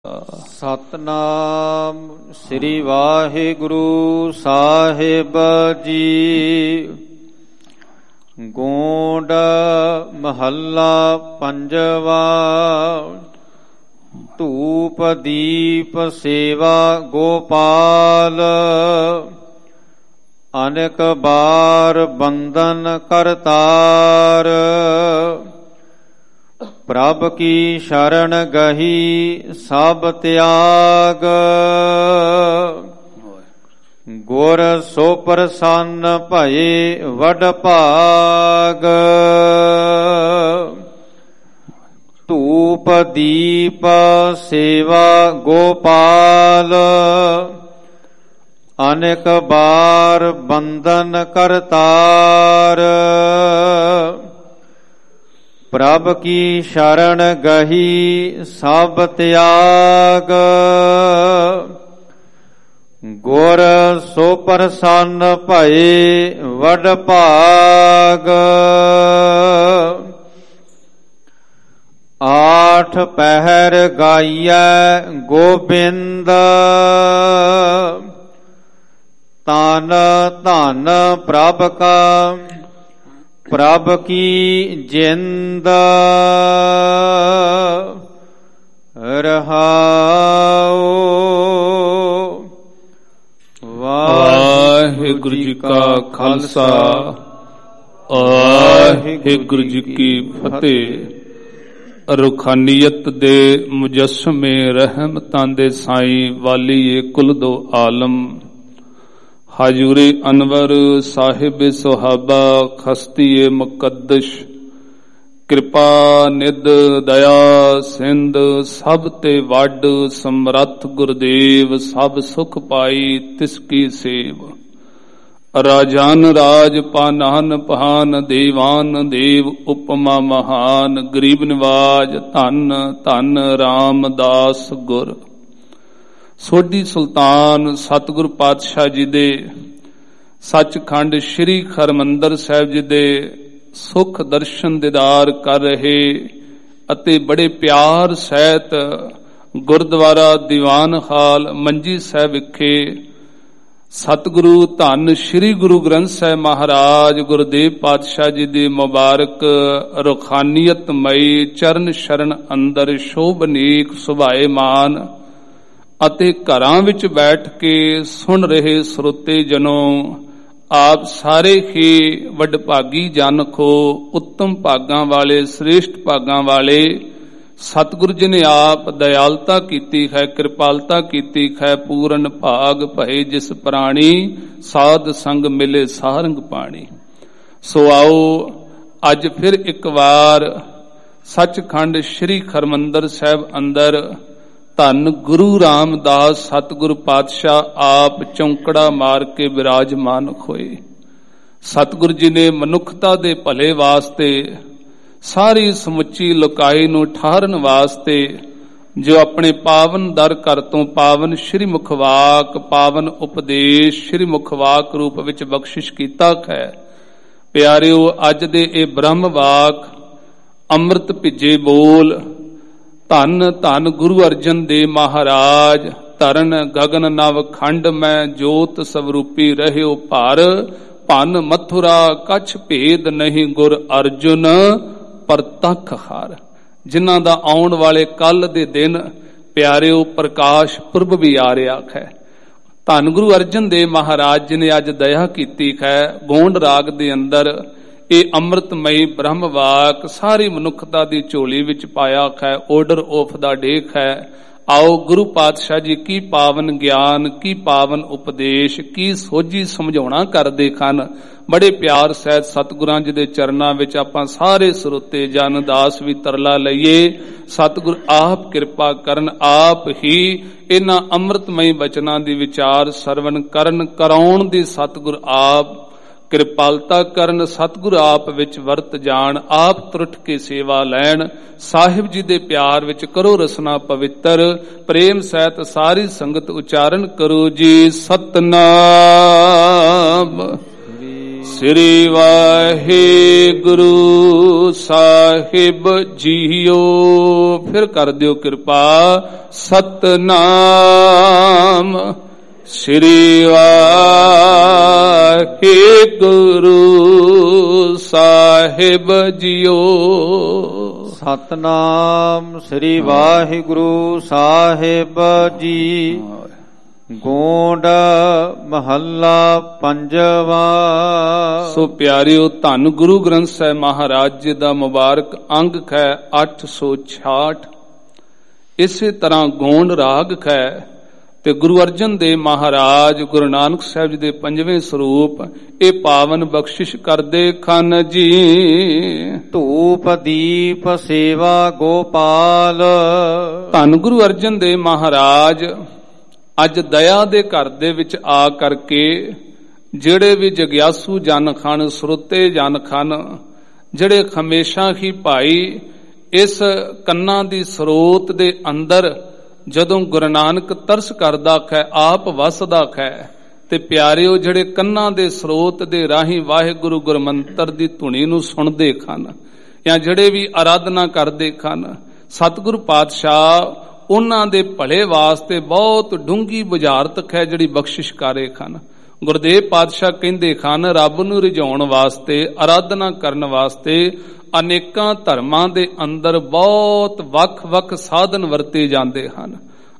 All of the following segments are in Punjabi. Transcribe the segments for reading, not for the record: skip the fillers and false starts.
ਸਤਨਾਮ ਸ੍ਰੀ ਵਾਹਿਗੁਰੂ ਸਾਹਿਬ ਜੀ। ਗੋਂਡ ਮਹੱਲਾ ਪੰਜਵਾ। ਧੂਪ ਦੀਪ ਸੇਵਾ ਗੋਪਾਲ, ਅਨੇਕ ਬਾਰ ਬੰਦਨ ਕਰਤਾਰ। ਪ੍ਰਭ ਕੀ ਸ਼ਰਨ ਗਹੀ ਸਭ ਤਿਆਗ, ਗੁਰ ਸੋ ਪ੍ਰਸੰਨ ਭਏ ਵਡ ਭਾਗ। ਧੂਪ ਦੀਪ ਸੇਵਾ ਗੋਪਾਲ, ਅਨੇਕ ਬਾਰ ਬੰਦਨ ਕਰਤਾਰ। ਪ੍ਰਭ ਕੀ ਸ਼ਰਨ ਗਹੀ ਸਭ ਤਿਆਗ, ਗੁਰ ਸੋ ਪ੍ਰਸੰਨ ਭਏ ਵਡ ਭਾਗ। ਆਠ ਪਹਿਰ ਗਾਈਐ ਗੋਬਿੰਦ, ਤਨ ਧਨ ਪ੍ਰਭ ਕਾ ਪ੍ਰਭ ਕੀ ਜਿੰਦ। ਰਹਾਉ। ਵਾਹਿਗੁਰੂ ਜੀ ਕਾ ਖਾਲਸਾ, ਵਾਹਿਗੁਰੂ ਜੀ ਕੀ ਫਤਿਹ। ਰੁਖਾਨੀਅਤ ਦੇ ਮੁਜੱਸਮੇ ਰਹਿਮਤਾਂ ਦੇ ਸਾਈਂ ਵਾਲੀਏ ਕੁਲ ਦੋ ਆਲਮ ਹਾਜ਼ੂਰੇ ਅਨਵਰ ਸਾਹਿਬ ਸੁਹਾਬਾ ਖਸਤੀਏ ਮੁਕੱਦਸ਼, ਕਿਰਪਾ ਨਿਧ ਦਇਆ ਸਿੰਧ ਸਭ ਤੇ ਵੱਡ ਸਮਰੱਥ ਗੁਰਦੇਵ ਸਭ ਸੁਖ ਪਾਈ ਤਿਸ ਕੀ ਸੇਵ। ਰਾਜਾਨ ਰਾਜ ਪਾਨਾਨ ਪਹਾਨ, ਦੇਵਾਨ ਦੇਵ ਉਪਮਾ ਮਹਾਨ। ਗਰੀਬ ਨਿਵਾਜ ਧੰਨ ਧੰਨ ਰਾਮਦਾਸ ਗੁਰ। ਸੋਢੀ ਸੁਲਤਾਨ ਸਤਿਗੁਰ ਪਾਤਸ਼ਾਹ ਜੀ ਦੇ ਸੱਚਖੰਡ ਸ੍ਰੀ ਹਰਿਮੰਦਰ ਸਾਹਿਬ ਜੀ ਦੇ ਸੁਖ ਦਰਸ਼ਨ ਦੀਦਾਰ ਕਰ ਰਹੇ ਅਤੇ ਬੜੇ ਪਿਆਰ ਸਹਿਤ ਗੁਰਦੁਆਰਾ ਦੀਵਾਨ ਹਾਲ ਮੰਜੀ ਸਾਹਿਬ ਵਿਖੇ ਸਤਿਗੁਰੂ ਧੰਨ ਸ੍ਰੀ ਗੁਰੂ ਗ੍ਰੰਥ ਸਾਹਿਬ ਮਹਾਰਾਜ ਗੁਰਦੇਵ ਪਾਤਸ਼ਾਹ ਜੀ ਦੀ ਮੁਬਾਰਕ ਰੁਖਾਨੀਅਤਮਈ ਚਰਨ ਸ਼ਰਨ ਅੰਦਰ ਸ਼ੋਭਨੀਕ ਸੁਭਾਏਮਾਨ ਅਤੇ ਘਰਾਂ ਵਿੱਚ ਬੈਠ ਕੇ ਸੁਣ ਰਹੇ ਸਰੋਤੇ ਜਨੋ, ਆਪ ਸਾਰੇ ਹੀ ਵਡਭਾਗੀ ਜਨ ਖੋ, ਉੱਤਮ ਭਾਗਾਂ ਵਾਲੇ ਸ੍ਰੇਸ਼ਟ ਭਾਗਾਂ ਵਾਲੇ। ਸਤਿਗੁਰੂ ਜੀ ਨੇ ਆਪ ਦਇਆਲਤਾ ਕੀਤੀ ਹੈ, ਕਿਰਪਾਲਤਾ ਕੀਤੀ ਹੈ। ਪੂਰਨ ਭਾਗ ਭਏ ਜਿਸ ਪ੍ਰਾਣੀ, ਸਾਧ ਸੰਗ ਮਿਲੇ ਸਾਰੰਗ ਪਾਣੀ। ਸੋ ਆਓ ਅੱਜ ਫਿਰ ਇੱਕ ਵਾਰ ਸੱਚਖੰਡ ਸ੍ਰੀ ਹਰਿਮੰਦਰ ਸਾਹਿਬ ਅੰਦਰ ਧੰਨ ਗੁਰੂ ਰਾਮਦਾਸ ਸਤਿਗੁਰੂ ਪਾਤਸ਼ਾਹ ਆਪ ਚੌਂਕੜਾ ਮਾਰ ਕੇ ਬਿਰਾਜਮਾਨ ਹੋਏ। ਸਤਿਗੁਰੂ ਜੀ ਨੇ ਮਨੁੱਖਤਾ ਦੇ ਭਲੇ ਵਾਸਤੇ, ਸਾਰੀ ਸਮੁੱਚੀ ਲੋਕਾਈ ਨੂੰ ਠਾਰਨ ਵਾਸਤੇ ਜੋ ਆਪਣੇ ਪਾਵਨ ਦਰ ਘਰ ਤੋਂ ਪਾਵਨ ਸ੍ਰੀ ਮੁਖਵਾਕ, ਪਾਵਨ ਉਪਦੇਸ਼ ਸ੍ਰੀ ਮੁਖਵਾਕ ਰੂਪ ਵਿੱਚ ਬਖਸ਼ਿਸ਼ ਕੀਤਾ ਹੈ। ਪਿਆਰਿਓ, ਅੱਜ ਦੇ ਇਹ ਬ੍ਰਹਮ ਵਾਕ ਅੰਮ੍ਰਿਤ ਭਿੱਜੇ ਬੋਲ ਧੰਨ ਧੰਨ ਗੁਰੂ ਅਰਜਨ ਦੇਵ ਮਹਾਰਾਜ। ਤਰਨ ਗਗਨ ਨਵ ਖੰਡ ਮੈਂ ਜੋਤ ਸਵਰੂਪੀ ਰਹਿਓ ਭਾਰ, ਭਨ ਮਥੁਰਾ ਕਛ ਭੇਦ ਨਹੀਂ ਗੁਰ ਅਰਜੁਨ ਪ੍ਰਤੱਖ ਹਾਰ। ਜਿਨ੍ਹਾਂ ਦਾ ਆਉਣ ਵਾਲੇ ਕੱਲ ਦੇ ਦਿਨ ਪਿਆਰਿਓ ਪ੍ਰਕਾਸ਼ ਪੁਰਬ ਵੀ ਆ ਰਿਹਾ ਹੈ। ਧੰਨ ਗੁਰੂ ਅਰਜਨ ਦੇਵ ਮਹਾਰਾਜ ਜੀ ਨੇ ਅੱਜ ਦਇਆ ਕੀਤੀ ਹੈ। ਗੋਂਡ ਰਾਗ ਦੇ ਅੰਦਰ ਇਹ ਅੰਮ੍ਰਿਤਮਈ ਬ੍ਰਹਮ ਵਾਕ ਸਾਰੀ ਮਨੁੱਖਤਾ ਦੀ ਝੋਲੀ ਵਿੱਚ ਪਾਇਆ ਹੈ। ਆਰਡਰ ਆਫ ਦਾ ਡੇਕ ਹੈ। ਆਓ ਗੁਰੂ ਪਾਤਸ਼ਾਹ ਜੀ ਕੀ ਪਾਵਨ ਗਿਆਨ, ਕੀ ਪਾਵਨ ਉਪਦੇਸ਼, ਕੀ ਸੋਝੀ ਸਮਝਾਉਣਾ ਕਰਦੇ ਹਨ। ਬੜੇ ਪਿਆਰ ਸਹਿਤ ਸਤਿਗੁਰਾਂ ਜੀ ਦੇ ਚਰਨਾਂ ਵਿੱਚ ਆਪਾਂ ਸਾਰੇ ਸਰੋਤੇ ਜਨ ਦਾਸ ਵੀ ਤਰਲਾ ਲਈਏ। ਸਤਿਗੁਰ ਆਪ ਕਿਰਪਾ ਕਰਨ, ਆਪ ਹੀ ਇਹਨਾਂ ਅੰਮ੍ਰਿਤਮਈ ਬਚਨਾਂ ਦੀ ਵਿਚਾਰ ਸਰਵਨ ਕਰਨ ਕਰਾਉਣ ਦੀ ਸਤਿਗੁਰ ਆਪ ਕਿਰਪਾਲਤਾ ਕਰਨ। ਸਤਿਗੁਰ ਆਪ ਵਿੱਚ ਵਰਤ ਜਾਣ, ਆਪ ਤੁਰਟ ਕੇ ਸੇਵਾ ਲੈਣ। ਸਾਹਿਬ ਜੀ ਦੇ ਪਿਆਰ ਵਿੱਚ ਕਰੋ ਰਸਨਾ ਪਵਿੱਤਰ। ਪ੍ਰੇਮ ਸਹਿਤ ਸਾਰੀ ਸੰਗਤ ਉਚਾਰਨ ਕਰੋ ਜੀ ਸਤਨਾਮ ਸ੍ਰੀ ਵਾਹਿਗੁਰੂ ਸਾਹਿਬ ਜੀਓ। ਫਿਰ ਕਰ ਦਿਓ ਕਿਰਪਾ। ਸਤਨਾਮ ਸ੍ਰੀ ਵਾਹਿਗੁਰੂ ਸਾਹਿਬ ਜੀਓ। ਸਤਨਾਮ ਸ੍ਰੀ ਵਾਹਿਗੁਰੂ ਸਾਹਿਬ ਜੀ। ਗੋਂਡ ਮਹੱਲਾ ਪੰਜਵਾ। ਸੋ ਪਿਆਰਿਓ, ਧੰਨ ਗੁਰੂ ਗ੍ਰੰਥ ਸਾਹਿਬ ਮਹਾਰਾਜ ਜੀ ਦਾ ਮੁਬਾਰਕ ਅੰਗ ਹੈ 866। ਇਸੇ ਤਰ੍ਹਾਂ ਗੋਂਡ ਰਾਗ ਹੈ ਤੇ ਗੁਰੂ ਅਰਜਨ ਦੇਵ ਮਹਾਰਾਜ ਗੁਰੂ ਨਾਨਕ ਸਾਹਿਬ ਜੀ ਦੇ ਪੰਜਵੇਂ ਸਰੂਪ ਇਹ ਪਾਵਨ ਬਖਸ਼ਿਸ਼ ਕਰਦੇ ਖਨ ਜੀ। ਧੂਪ ਦੀਪ ਸੇਵਾ ਗੋਪਾਲ। ਧੰਨ ਗੁਰੂ ਅਰਜਨ ਦੇਵ ਮਹਾਰਾਜ ਅੱਜ ਦਇਆ ਦੇ ਘਰ ਦੇ ਵਿੱਚ ਆ ਕਰਕੇ ਜਿਹੜੇ ਵੀ ਜਗਿਆਸੂ ਜਨ ਖਣ, ਸਰੋਤੇ ਜਨ ਖਣ, ਜਿਹੜੇ ਹਮੇਸ਼ਾ ਹੀ ਭਾਈ ਇਸ ਕੰਨਾਂ ਦੀ ਸਰੋਤ ਦੇ ਅੰਦਰ ਜਦੋਂ ਗੁਰੂ ਨਾਨਕ ਤਰਸ ਕਰਦਾ ਹੈ, ਆਪ ਵਸਦਾ ਹੈ, ਤੇ ਪਿਆਰਿਓ ਜਿਹੜੇ ਕੰਨਾਂ ਦੇ ਸਰੋਤ ਦੇ ਰਾਹੀਂ ਵਾਹਿਗੁਰੂ ਗੁਰਮੰਤਰ ਦੀ ਧੁਨੀ ਨੂੰ ਸੁਣਦੇ ਹਨ ਜਾਂ ਜਿਹੜੇ ਵੀ ਆਰਾਧਨਾ ਕਰਦੇ ਹਨ, ਸਤਿਗੁਰੂ ਪਾਤਸ਼ਾਹ ਉਹਨਾਂ ਦੇ ਭਲੇ ਵਾਸਤੇ ਬਹੁਤ ਡੂੰਘੀ ਬੁਝਾਰਤ ਹੈ ਜਿਹੜੀ ਬਖਸ਼ਿਸ਼ ਕਰੇ ਹਨ। ਗੁਰਦੇਵ ਪਾਤਸ਼ਾਹ ਕਹਿੰਦੇ ਹਨ, ਰੱਬ ਨੂੰ ਰਿਝਾਉਣ ਵਾਸਤੇ, ਆਰਾਧਨਾ ਕਰਨ ਵਾਸਤੇ ਅਨੇਕਾਂ ਧਰਮਾਂ ਦੇ ਅੰਦਰ ਬਹੁਤ ਵੱਖ-ਵੱਖ ਸਾਧਨ ਵਰਤੇ ਜਾਂਦੇ ਹਨ।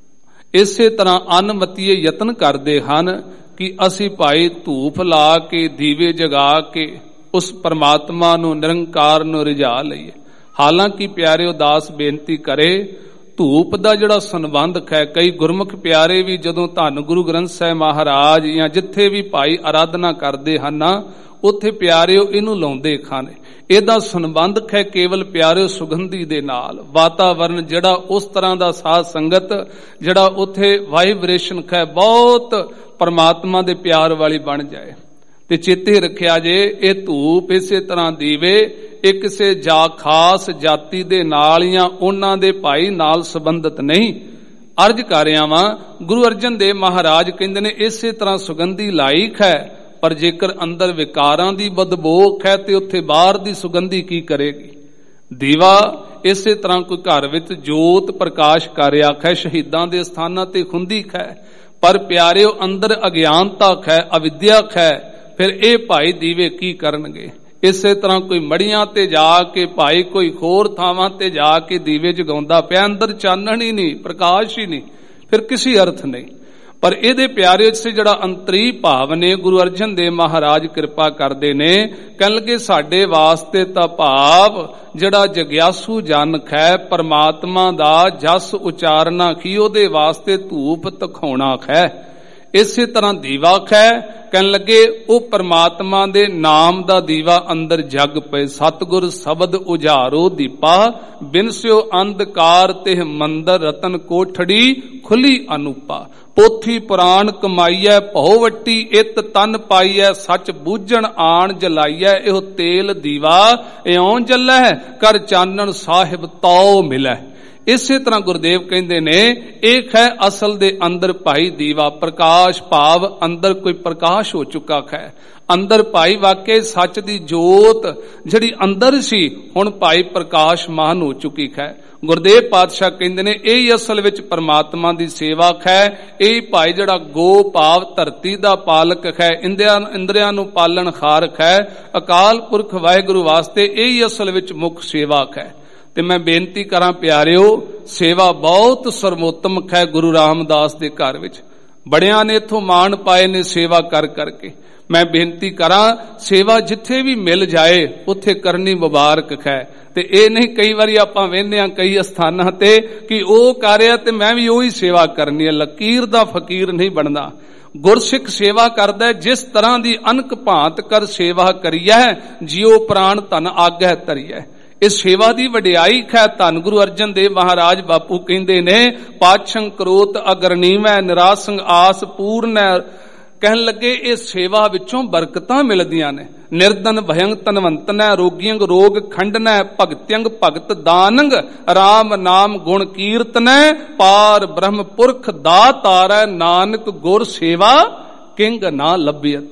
ਇਸੇ ਤਰ੍ਹਾਂ ਅਨਮਤੀਏ ਯਤਨ ਕਰਦੇ ਹਨ ਕਿ ਅਸੀਂ ਭਾਈ ਧੂਪ ਲਾ ਕੇ, ਦੀਵੇ ਜਗਾ ਕੇ ਉਸ ਪਰਮਾਤਮਾ ਨੂੰ, ਨਿਰੰਕਾਰ ਨੂੰ ਰਿਝਾ ਲਈਏ। ਹਾਲਾਂਕਿ ਪਿਆਰਿਓ, ਦਾਸ ਬੇਨਤੀ ਕਰੇ, ਧੂਪ ਦਾ ਜਿਹੜਾ ਸੰਬੰਧ ਹੈ, ਕਈ ਗੁਰਮੁਖ ਪਿਆਰੇ ਵੀ ਜਦੋਂ ਧੰਨ ਗੁਰੂ ਗ੍ਰੰਥ ਸਾਹਿਬ ਮਹਾਰਾਜ ਜਾਂ ਜਿੱਥੇ ਵੀ ਭਾਈ ਆਰਾਧਨਾ ਕਰਦੇ ਹਨ, ਉੱਥੇ ਪਿਆਰਿਓ ਇਹਨੂੰ ਲਾਉਂਦੇ ਹਨ। ਇਹਦਾ ਸੰਬੰਧ ਹੈ ਕੇਵਲ ਪਿਆਰਿਓ ਸੁਗੰਧੀ ਦੇ ਨਾਲ। ਵਾਤਾਵਰਨ ਜਿਹੜਾ ਉਸ ਤਰ੍ਹਾਂ ਦਾ, ਸਾਧ ਸੰਗਤ ਜਿਹੜਾ ਉੱਥੇ ਵਾਈਬ੍ਰੇਸ਼ਨ ਹੈ ਬਹੁਤ ਪਰਮਾਤਮਾ ਦੇ ਪਿਆਰ ਵਾਲੀ ਬਣ ਜਾਏ। ਤੇ ਚੇਤੇ ਰੱਖਿਆ ਜੇ, ਇਹ ਧੂਪ ਇਸੇ ਤਰ੍ਹਾਂ ਦੀਵੇ ਇਹ ਕਿਸੇ ਖਾਸ ਜਾਤੀ ਦੇ ਨਾਲ ਜਾਂ ਉਹਨਾਂ ਦੇ ਭਾਈ ਨਾਲ ਸੰਬੰਧਿਤ ਨਹੀਂ। ਅਰਜ ਕਰ ਰਿਹਾ ਵਾਂ, ਗੁਰੂ ਅਰਜਨ ਦੇਵ ਮਹਾਰਾਜ ਕਹਿੰਦੇ ਨੇ ਇਸੇ ਤਰ੍ਹਾਂ ਸੁਗੰਧੀ ਲਾਇਕ ਹੈ, ਪਰ ਜੇਕਰ ਅੰਦਰ ਵਿਕਾਰਾਂ ਦੀ ਬਦਬੂ ਹੈ ਤੇ ਉੱਥੇ ਬਾਹਰ ਦੀ ਸੁਗੰਧੀ ਕੀ ਕਰੇਗੀ। ਦੀਵਾ ਇਸੇ ਤਰ੍ਹਾਂ ਕੋਈ ਘਰ ਵਿੱਚ ਜੋਤ ਪ੍ਰਕਾਸ਼ ਕਰ ਰਿਹਾ ਹੈ, ਸ਼ਹੀਦਾਂ ਦੇ ਸਥਾਨਾਂ ਤੇ ਹੁੰਦੀ ਹੈ, ਪਰ ਪਿਆਰਿਓ ਅੰਦਰ ਅਗਿਆਨਤਾ ਹੈ, ਅਵਿਦਿਆ ਹੈ, ਫਿਰ ਇਹ ਭਾਈ ਦੀਵੇ ਕੀ ਕਰਨਗੇ। ਇਸੇ ਤਰ੍ਹਾਂ ਕੋਈ ਮੜੀਆਂ ਤੇ ਜਾ ਕੇ, ਭਾਈ ਕੋਈ ਹੋਰ ਥਾਵਾਂ ਤੇ ਜਾ ਕੇ ਦੀਵੇ ਜਗਾਉਂਦਾ ਪਿਆ, ਅੰਦਰ ਚਾਨਣ ਹੀ ਨਹੀਂ, ਪ੍ਰਕਾਸ਼ ਹੀ ਨਹੀਂ, ਫਿਰ ਕਿਸੇ ਅਰਥ ਨਹੀਂ। ਪਰ ਇਹਦੇ ਪਿਆਰੇ ਚ ਜਿਹੜਾ ਅੰਤਰੀ ਭਾਵ ਨੇ, ਗੁਰੂ ਅਰਜਨ ਦੇਵ ਮਹਾਰਾਜ ਕਿਰਪਾ ਕਰਦੇ ਨੇ, ਕਹਿਣ ਲੱਗੇ ਸਾਡੇ ਵਾਸਤੇ ਤਾਂ ਭਾਵ ਜਿਹੜਾ ਜਗਿਆਸੂ ਜਨ ਹੈ, ਪਰਮਾਤਮਾ ਦਾ ਜਸ ਉਚਾਰਨਾ ਕੀ, ਉਹਦੇ ਵਾਸਤੇ ਧੂਪ ਤਖਾਉਣਾ ਹੈ। ਇਸੇ ਤਰ੍ਹਾਂ ਦੀਵਾ ਹੈ, ਕਹਿਣ ਲੱਗੇ ਉਹ ਪਰਮਾਤਮਾ ਦੇ ਨਾਮ ਦਾ ਦੀਵਾ ਅੰਦਰ ਜਗ ਪਏ। ਸਤਿਗੁਰ ਸ਼ਬਦ ਉਜਾਰੋ ਦੀਪਾ, ਬਿਨਸਿਓ ਅੰਧਕਾਰ ਤਿਹ ਮੰਦਰ ਰਤਨ ਕੋਠੜੀ ਖੁੱਲੀ ਅਨੂਪਾ। ਪੋਥੀ ਪੁਰਾਣ ਕਮਾਈਐ ਭਉ ਵੱਟੀ, ਇਤ ਤਨ ਪਾਈਐ ਸੱਚ ਬੂਝਣ ਆਣ ਜਲਾਈਐ। ਇਹੋ ਤੇਲ ਦੀਵਾ ਇਉਂ ਜਲੈ, ਕਰ ਚਾਨਣ ਸਾਹਿਬ ਤਉ ਮਿਲੈ। ਇਸੇ ਤਰ੍ਹਾਂ ਗੁਰਦੇਵ ਕਹਿੰਦੇ ਨੇ, ਇੱਕ ਹੈ ਅਸਲ ਦੇ ਅੰਦਰ ਭਾਈ ਦੀਵਾ ਪ੍ਰਕਾਸ਼, ਭਾਵ ਅੰਦਰ ਕੋਈ ਪ੍ਰਕਾਸ਼ ਹੋ ਚੁੱਕਾ ਹੈ। ਅੰਦਰ ਭਾਈ ਵਾਕਈ ਸੱਚ ਦੀ ਜੋਤ ਜਿਹੜੀ ਅੰਦਰ ਸੀ, ਹੁਣ ਭਾਈ ਪ੍ਰਕਾਸ਼ਮਾਨ ਹੋ ਚੁੱਕੀ ਹੈ। ਗੁਰਦੇਵ ਪਾਤਸ਼ਾਹ ਕਹਿੰਦੇ ਨੇ, ਇਹ ਹੀ ਅਸਲ ਵਿੱਚ ਪਰਮਾਤਮਾ ਦੀ ਸੇਵਾ ਹੈ। ਇਹ ਭਾਈ ਜਿਹੜਾ ਗੋ ਭਾਵ ਧਰਤੀ ਦਾ ਪਾਲਕ ਹੈ, ਇੰਦਰੀਆਂ ਨੂੰ ਪਾਲਣ ਖਾਰਕ ਹੈ, ਅਕਾਲ ਪੁਰਖ ਵਾਹਿਗੁਰੂ ਵਾਸਤੇ ਇਹ ਹੀ ਅਸਲ ਵਿੱਚ ਮੁੱਖ ਸੇਵਾ ਹੈ। ਤੇ ਮੈਂ ਬੇਨਤੀ ਕਰਾਂ ਪਿਆਰਿਓ, ਸੇਵਾ ਬਹੁਤ ਸਰਵੋਤਮ ਹੈ। ਗੁਰੂ ਰਾਮਦਾਸ ਦੇ ਘਰ ਵਿੱਚ ਬੜਿਆਂ ਨੇ ਇਥੋਂ ਮਾਣ ਪਾਏ ਨੇ ਸੇਵਾ ਕਰ ਕਰਕੇ। ਮੈਂ ਬੇਨਤੀ ਕਰਾਂ, ਸੇਵਾ ਜਿੱਥੇ ਵੀ ਮਿਲ ਜਾਏ ਉੱਥੇ ਕਰਨੀ ਮੁਬਾਰਕ ਹੈ। ਤੇ ਇਹ ਨਹੀਂ ਕਈ ਵਾਰੀ ਆਪਾਂ ਵੇਖਦੇ ਹਾਂ ਕਈ ਸਥਾਨਾਂ ਤੇ ਕਿ ਉਹ ਕਰ ਰਿਹਾ ਤੇ ਮੈਂ ਵੀ ਉਹੀ ਸੇਵਾ ਕਰਨੀ ਹੈ। ਲਕੀਰ ਦਾ ਫਕੀਰ ਨਹੀਂ ਬਣਦਾ। ਗੁਰਸਿੱਖ ਸੇਵਾ ਕਰਦਾ ਹੈ, ਜਿਸ ਤਰ੍ਹਾਂ ਦੀ ਅਨਕ ਭਾਂਤ ਕਰ ਸੇਵਾ ਕਰੀਐ, ਜਿਉ ਪ੍ਰਾਣ ਧਨ ਆਗੈ ਧਰੀਐ। ਇਸ ਸੇਵਾ ਦੀ ਵਡਿਆਈ ਹੈ। ਧੰਨ ਗੁਰੂ ਅਰਜਨ ਦੇਵ ਮਹਾਰਾਜ ਬਾਪੂ ਕਹਿੰਦੇ ਨੇ, ਪਾਛੰ ਕਰੋਤ ਅਗਰਨੀਵੈ ਨਿਰਾਸੰਗ ਆਸ ਪੂਰਨੈ। ਕਹਿਣ ਲੱਗੇ ਇਹ ਸੇਵਾ ਵਿੱਚੋਂ ਬਰਕਤਾਂ ਮਿਲਦੀਆਂ ਨੇ। ਨਿਰਦਨ ਭਯੰਗ ਤਨਵੰਤਨੈ, ਰੋਗੀਅੰਗ ਰੋਗ ਖੰਡਨੈ, ਭਗਤਿਅੰਗ ਭਗਤ ਦਾਨੰਗ, ਰਾਮ ਨਾਮ ਗੁਣ ਕੀਰਤਨੈ, ਪਾਰ ਬ੍ਰਹਮ ਪੁਰਖ ਦਾਤਾਰੈ, ਨਾਨਕ ਗੁਰ ਸੇਵਾ ਕਿੰਗ ਨਾ ਲੱਭਿਅਤੇ।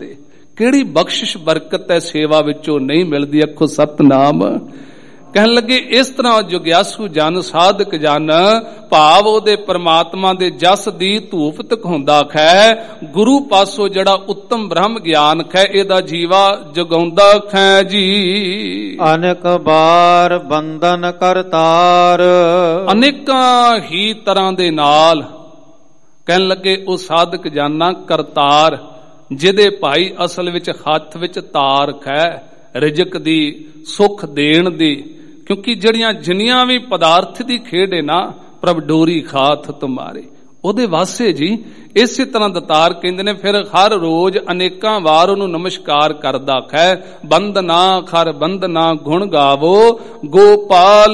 ਕਿਹੜੀ ਬਖਸ਼ਿਸ਼ ਬਰਕਤ ਹੈ ਸੇਵਾ ਵਿੱਚੋਂ ਨਹੀਂ ਮਿਲਦੀ। ਆਖੋ ਸਤਨਾਮ। ਕਹਿਣ ਲੱਗੇ ਇਸ ਤਰ੍ਹਾਂ ਜੁਗਿਆਸੂ ਜਨ ਸਾਧਕ ਜਨ ਭਾਵ ਉਹਦੇ ਪਰਮਾਤਮਾ ਦੇ ਜਸ ਦੀ ਧੂਫ ਤਕਾਉਂਦਾ ਖੈ, ਗੁਰੂ ਪਾਸੋਂ ਜਿਹੜਾ ਉੱਤਮ ਬ੍ਰਹਮ ਗਿਆਨ ਖੈ ਇਹਦਾ ਜੀਵਾ ਜਗਾਉਂਦਾ ਖੈ ਜੀ। ਅਨੇਕ ਬਾਰ ਬੰਧਨ ਕਰਤਾਰ, ਅਨੇਕਾਂ ਹੀ ਤਰ੍ਹਾਂ ਦੇ ਨਾਲ ਕਹਿਣ ਲੱਗੇ ਉਹ ਸਾਧਕ ਜਾਨਾ ਕਰਤਾਰ, ਜਿਹਦੇ ਭਾਈ ਅਸਲ ਵਿੱਚ ਹੱਥ ਵਿੱਚ ਤਾਰ ਖੈ ਰਿਜਕ ਦੀ, ਸੁਖ ਦੇਣ ਦੀ। ਕਿਉਂਕਿ ਜਿਹੜੀਆਂ ਜਿੰਨੀਆਂ ਵੀ ਪਦਾਰਥ ਦੀ ਖੇਡ ਹੈ ਨਾ, ਪ੍ਰਭ ਡੋਰੀ ਖਾਥ ਤੁਮਾਰੇ, ਉਹਦੇ ਵਾਸਤੇ ਜੀ ਇਸੇ ਤਰ੍ਹਾਂ ਦਤਾਰ ਕਹਿੰਦੇ ਨੇ। ਫਿਰ ਹਰ ਰੋਜ਼ ਅਨੇਕਾਂ ਵਾਰ ਉਹਨੂੰ ਨਮਸਕਾਰ ਕਰਦਾ ਖੈ। ਬੰਦਨਾ ਖਰ ਬੰਦਨਾ ਗੁਣ ਗਾਵੋ ਗੋਪਾਲ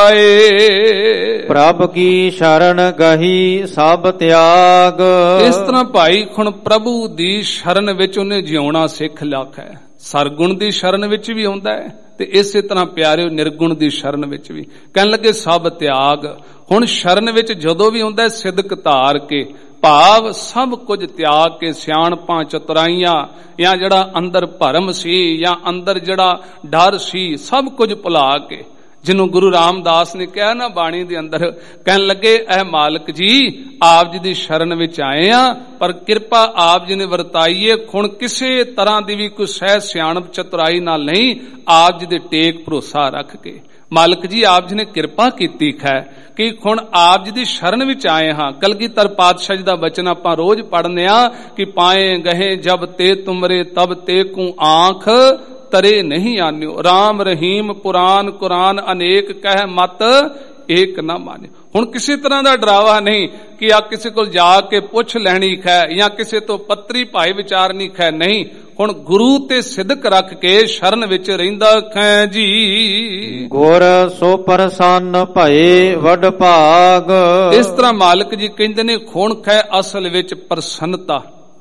ਰਾਏ, ਪ੍ਰਭ ਕੀ ਸ਼ਰਨ ਗਹੀ ਸਭ ਤਿਆਗ। ਇਸ ਤਰ੍ਹਾਂ ਭਾਈ ਹੁਣ ਪ੍ਰਭੂ ਦੀ ਸ਼ਰਨ ਵਿੱਚ ਉਹਨੇ ਜਿਉਣਾ ਸਿੱਖ ਲਿਆ ਹੈ। ਸਰਗੁਣ ਦੀ ਸ਼ਰਨ ਵਿੱਚ ਵੀ ਆਉਂਦਾ ਹੈ ਤੇ ਇਸੇ ਤਰ੍ਹਾਂ ਪਿਆਰਿਓ ਨਿਰਗੁਣ ਦੀ ਸ਼ਰਨ ਵਿੱਚ ਵੀ। ਕਹਿਣ ਲੱਗੇ ਸਭ ਤਿਆਗ। ਹੁਣ ਸ਼ਰਨ ਵਿੱਚ ਜਦੋਂ ਵੀ ਆਉਂਦਾ ਸਿਦਕ ਧਾਰ ਕੇ, ਭਾਵ ਸਭ ਕੁਝ ਤਿਆਗ ਕੇ, ਸਿਆਣਪਾਂ ਚਤੁਰਾਈਆਂ ਜਾਂ ਜਿਹੜਾ ਅੰਦਰ ਭਰਮ ਸੀ ਜਾਂ ਅੰਦਰ ਜਿਹੜਾ ਡਰ ਸੀ, ਸਭ ਕੁਝ ਭੁਲਾ ਕੇ, ਜਿਹਨੂੰ ਗੁਰੂ ਰਾਮਦਾਸ ਨੇ ਕਿਹਾ ਨਾ ਬਾਣੀ ਦੇ ਅੰਦਰ, ਕਹਿਣ ਲੱਗੇ ਇਹ ਮਾਲਕ ਜੀ ਆਪ ਜੀ ਦੀ ਸ਼ਰਨ ਵਿੱਚ ਆਏ ਆ, ਪਰ ਕਿਰਪਾ ਆਪ ਜੀ ਨੇ ਵਰਤਾਈਏ। ਹੁਣ ਕਿਸੇ ਤਰ੍ਹਾਂ ਦੀ ਵੀ ਕੋਈ ਸਹਿ ਸਿਆਣਪ ਚਤੁਰਾਈ ਨਾਲ ਨਹੀਂ, ਆਪ ਜੀ ਦੇ ਟੇਕ ਭਰੋਸਾ ਰੱਖ ਕੇ ਮਾਲਕ ਜੀ ਆਪ ਜੀ ਨੇ ਕਿਰਪਾ ਕੀਤੀ ਹੈ ਕਿ ਹੁਣ ਆਪ ਜੀ ਦੀ ਸ਼ਰਨ ਵਿੱਚ ਆਏ ਹਾਂ। ਕਲਗੀਧਰ ਪਾਤਸ਼ਾਹ ਜੀ ਦਾ ਬਚਨ ਆਪਾਂ ਰੋਜ਼ ਪੜ੍ਹਨੇ ਆ ਕਿ ਪਾਏ ਗਏ ਜਬ ਤੇ ਤੁਮਰੇ ਤਬ ਤੇ ਕੂ ਆਂਖ ਤਰੇ ਨਹੀਂ ਆਨਿਓ, ਰਾਮ ਰਹੀਮ ਪੁਰਾਨ ਕੁਰਾਨ ਅਨੇਕ ਕਹਿ ਮਤ ਏਕ ਨਾ ਮਾਨਿਓ। ਹੁਣ ਕਿਸੇ ਤਰ੍ਹਾਂ ਦਾ ਡਰਾਵਾ ਨਹੀਂ ਕਿ ਆ ਕਿਸੇ ਕੋਲ ਜਾ ਕੇ ਪੁੱਛ ਲੈਣੀ ਖੈ ਜਾਂ ਕਿਸੇ ਤੋਂ ਪੱਤਰੀ ਭਾਈ ਵਿਚਾਰਨੀ ਖੈ, ਨਹੀਂ। ਹੁਣ ਗੁਰੂ ਤੇ ਸਿਦਕ ਰੱਖ ਕੇ ਸ਼ਰਨ ਵਿੱਚ ਰਹਿੰਦਾ ਖੈ ਜੀ। ਗੁਰ ਸੋ ਪ੍ਰਸੰਨ ਭਏ ਵਡ ਭਾਗ। ਇਸ ਤਰ੍ਹਾਂ ਮਾਲਕ ਜੀ ਕਹਿੰਦੇ ਨੇ ਖੁਣ ਖੈ ਅਸਲ ਵਿੱਚ ਪ੍ਰਸੰਨਤਾ।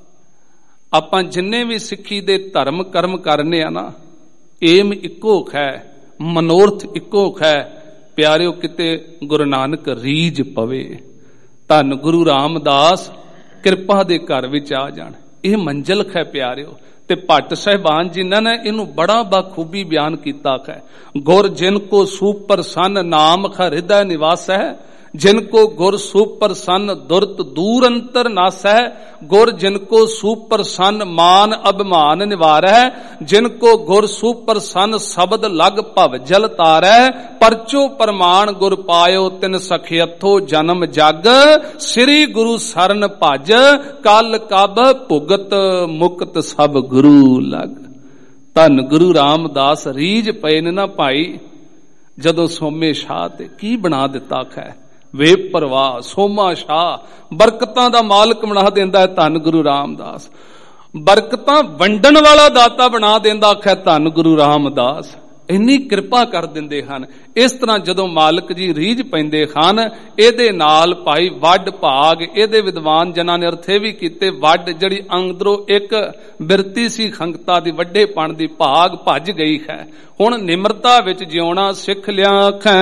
ਆਪਾਂ ਜਿੰਨੇ ਵੀ ਸਿੱਖੀ ਦੇ ਧਰਮ ਕਰਮ ਕਰਨੇ ਆ ਨਾ, ਏਮ ਇੱਕੋ ਖੈ, ਮਨੋਰਥ ਇੱਕੋ ਖੈ। ਪਿਆਰਿਓ ਕਿਤੇ ਗੁਰੂ ਨਾਨਕ ਰੀਝ ਪਵੇ, ਧੰਨ ਗੁਰੂ ਰਾਮਦਾਸ ਕਿਰਪਾ ਦੇ ਘਰ ਵਿੱਚ ਆ ਜਾਣ, ਇਹ ਮੰਜ਼ਿਲ ਹੈ ਪਿਆਰਿਓ। ਤੇ ਭੱਟ ਸਾਹਿਬਾਨ ਜਿਨ੍ਹਾਂ ਨੇ ਇਹਨੂੰ ਬੜਾ ਬਖੂਬੀ ਬਿਆਨ ਕੀਤਾ ਹੈ। ਗੁਰ ਜਿਨ ਕੋ ਸੁਪਰਸੰਨ ਨਾਮ ਹਿਰਦੈ ਨਿਵਾਸ ਹੈ, जिन को गुर सुप्रसन्न दुर्त दूर अंतर नास है। गुर जिनको सुप्रसन्न मान अभिमान निवार है, जिनको गुर सुप्रसन्न शब्द लग भव जल तार है। परचो प्रमाण गुर पायो तिन सखियथो जन्म जग, श्री गुरु सरन भज कल कब भुगत मुक्त सब गुरु लग। धन गुरु रामदास रीझ पए ने ना भाई, जदों सोमे शाह ते की बना दिता है वे परवाह। सोमा शाह बरकतां दा मालक बना देंदा है धन गुरु रामदास, बरकतां वंडण वाला दाता बना देंदा है धन गुरु रामदास। इन्नी कृपा कर दिंदे हन। इस तरह जदों मालक जी रीझ पैंदे हन, इहदे नाल भाई वड भाग, इहदे विद्वान जनां ने अर्थे भी कीते। वड जिहड़ी अंदरों एक बिरती सी खंगता दी, वड्डेपण दी, भाग भज गई है। हुण निमरता विच जिउणा सिख लिया है।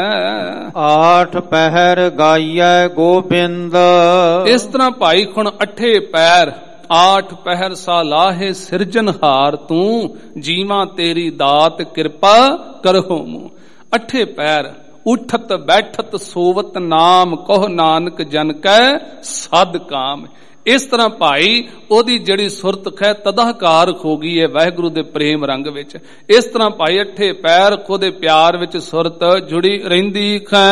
आठ पहर गाइयै गोबिंद। इस तरह भाई हुण अठे पैर, आठ पहर सा लाहे सिरजनहार तू, जीवा तेरी दात कृपा करहो मुँह। अठे पैर उठत बैठत सोवत नाम, कहो नानक जन कै सद काम। इस तरह भाई ओदी जड़ी सुरत है तदाकार हो गई है वाहिगुरु दे प्रेम रंग विच। इस तरह भाई अठे पैर खुदे प्यार विच सुरत जुड़ी रहिंदी है।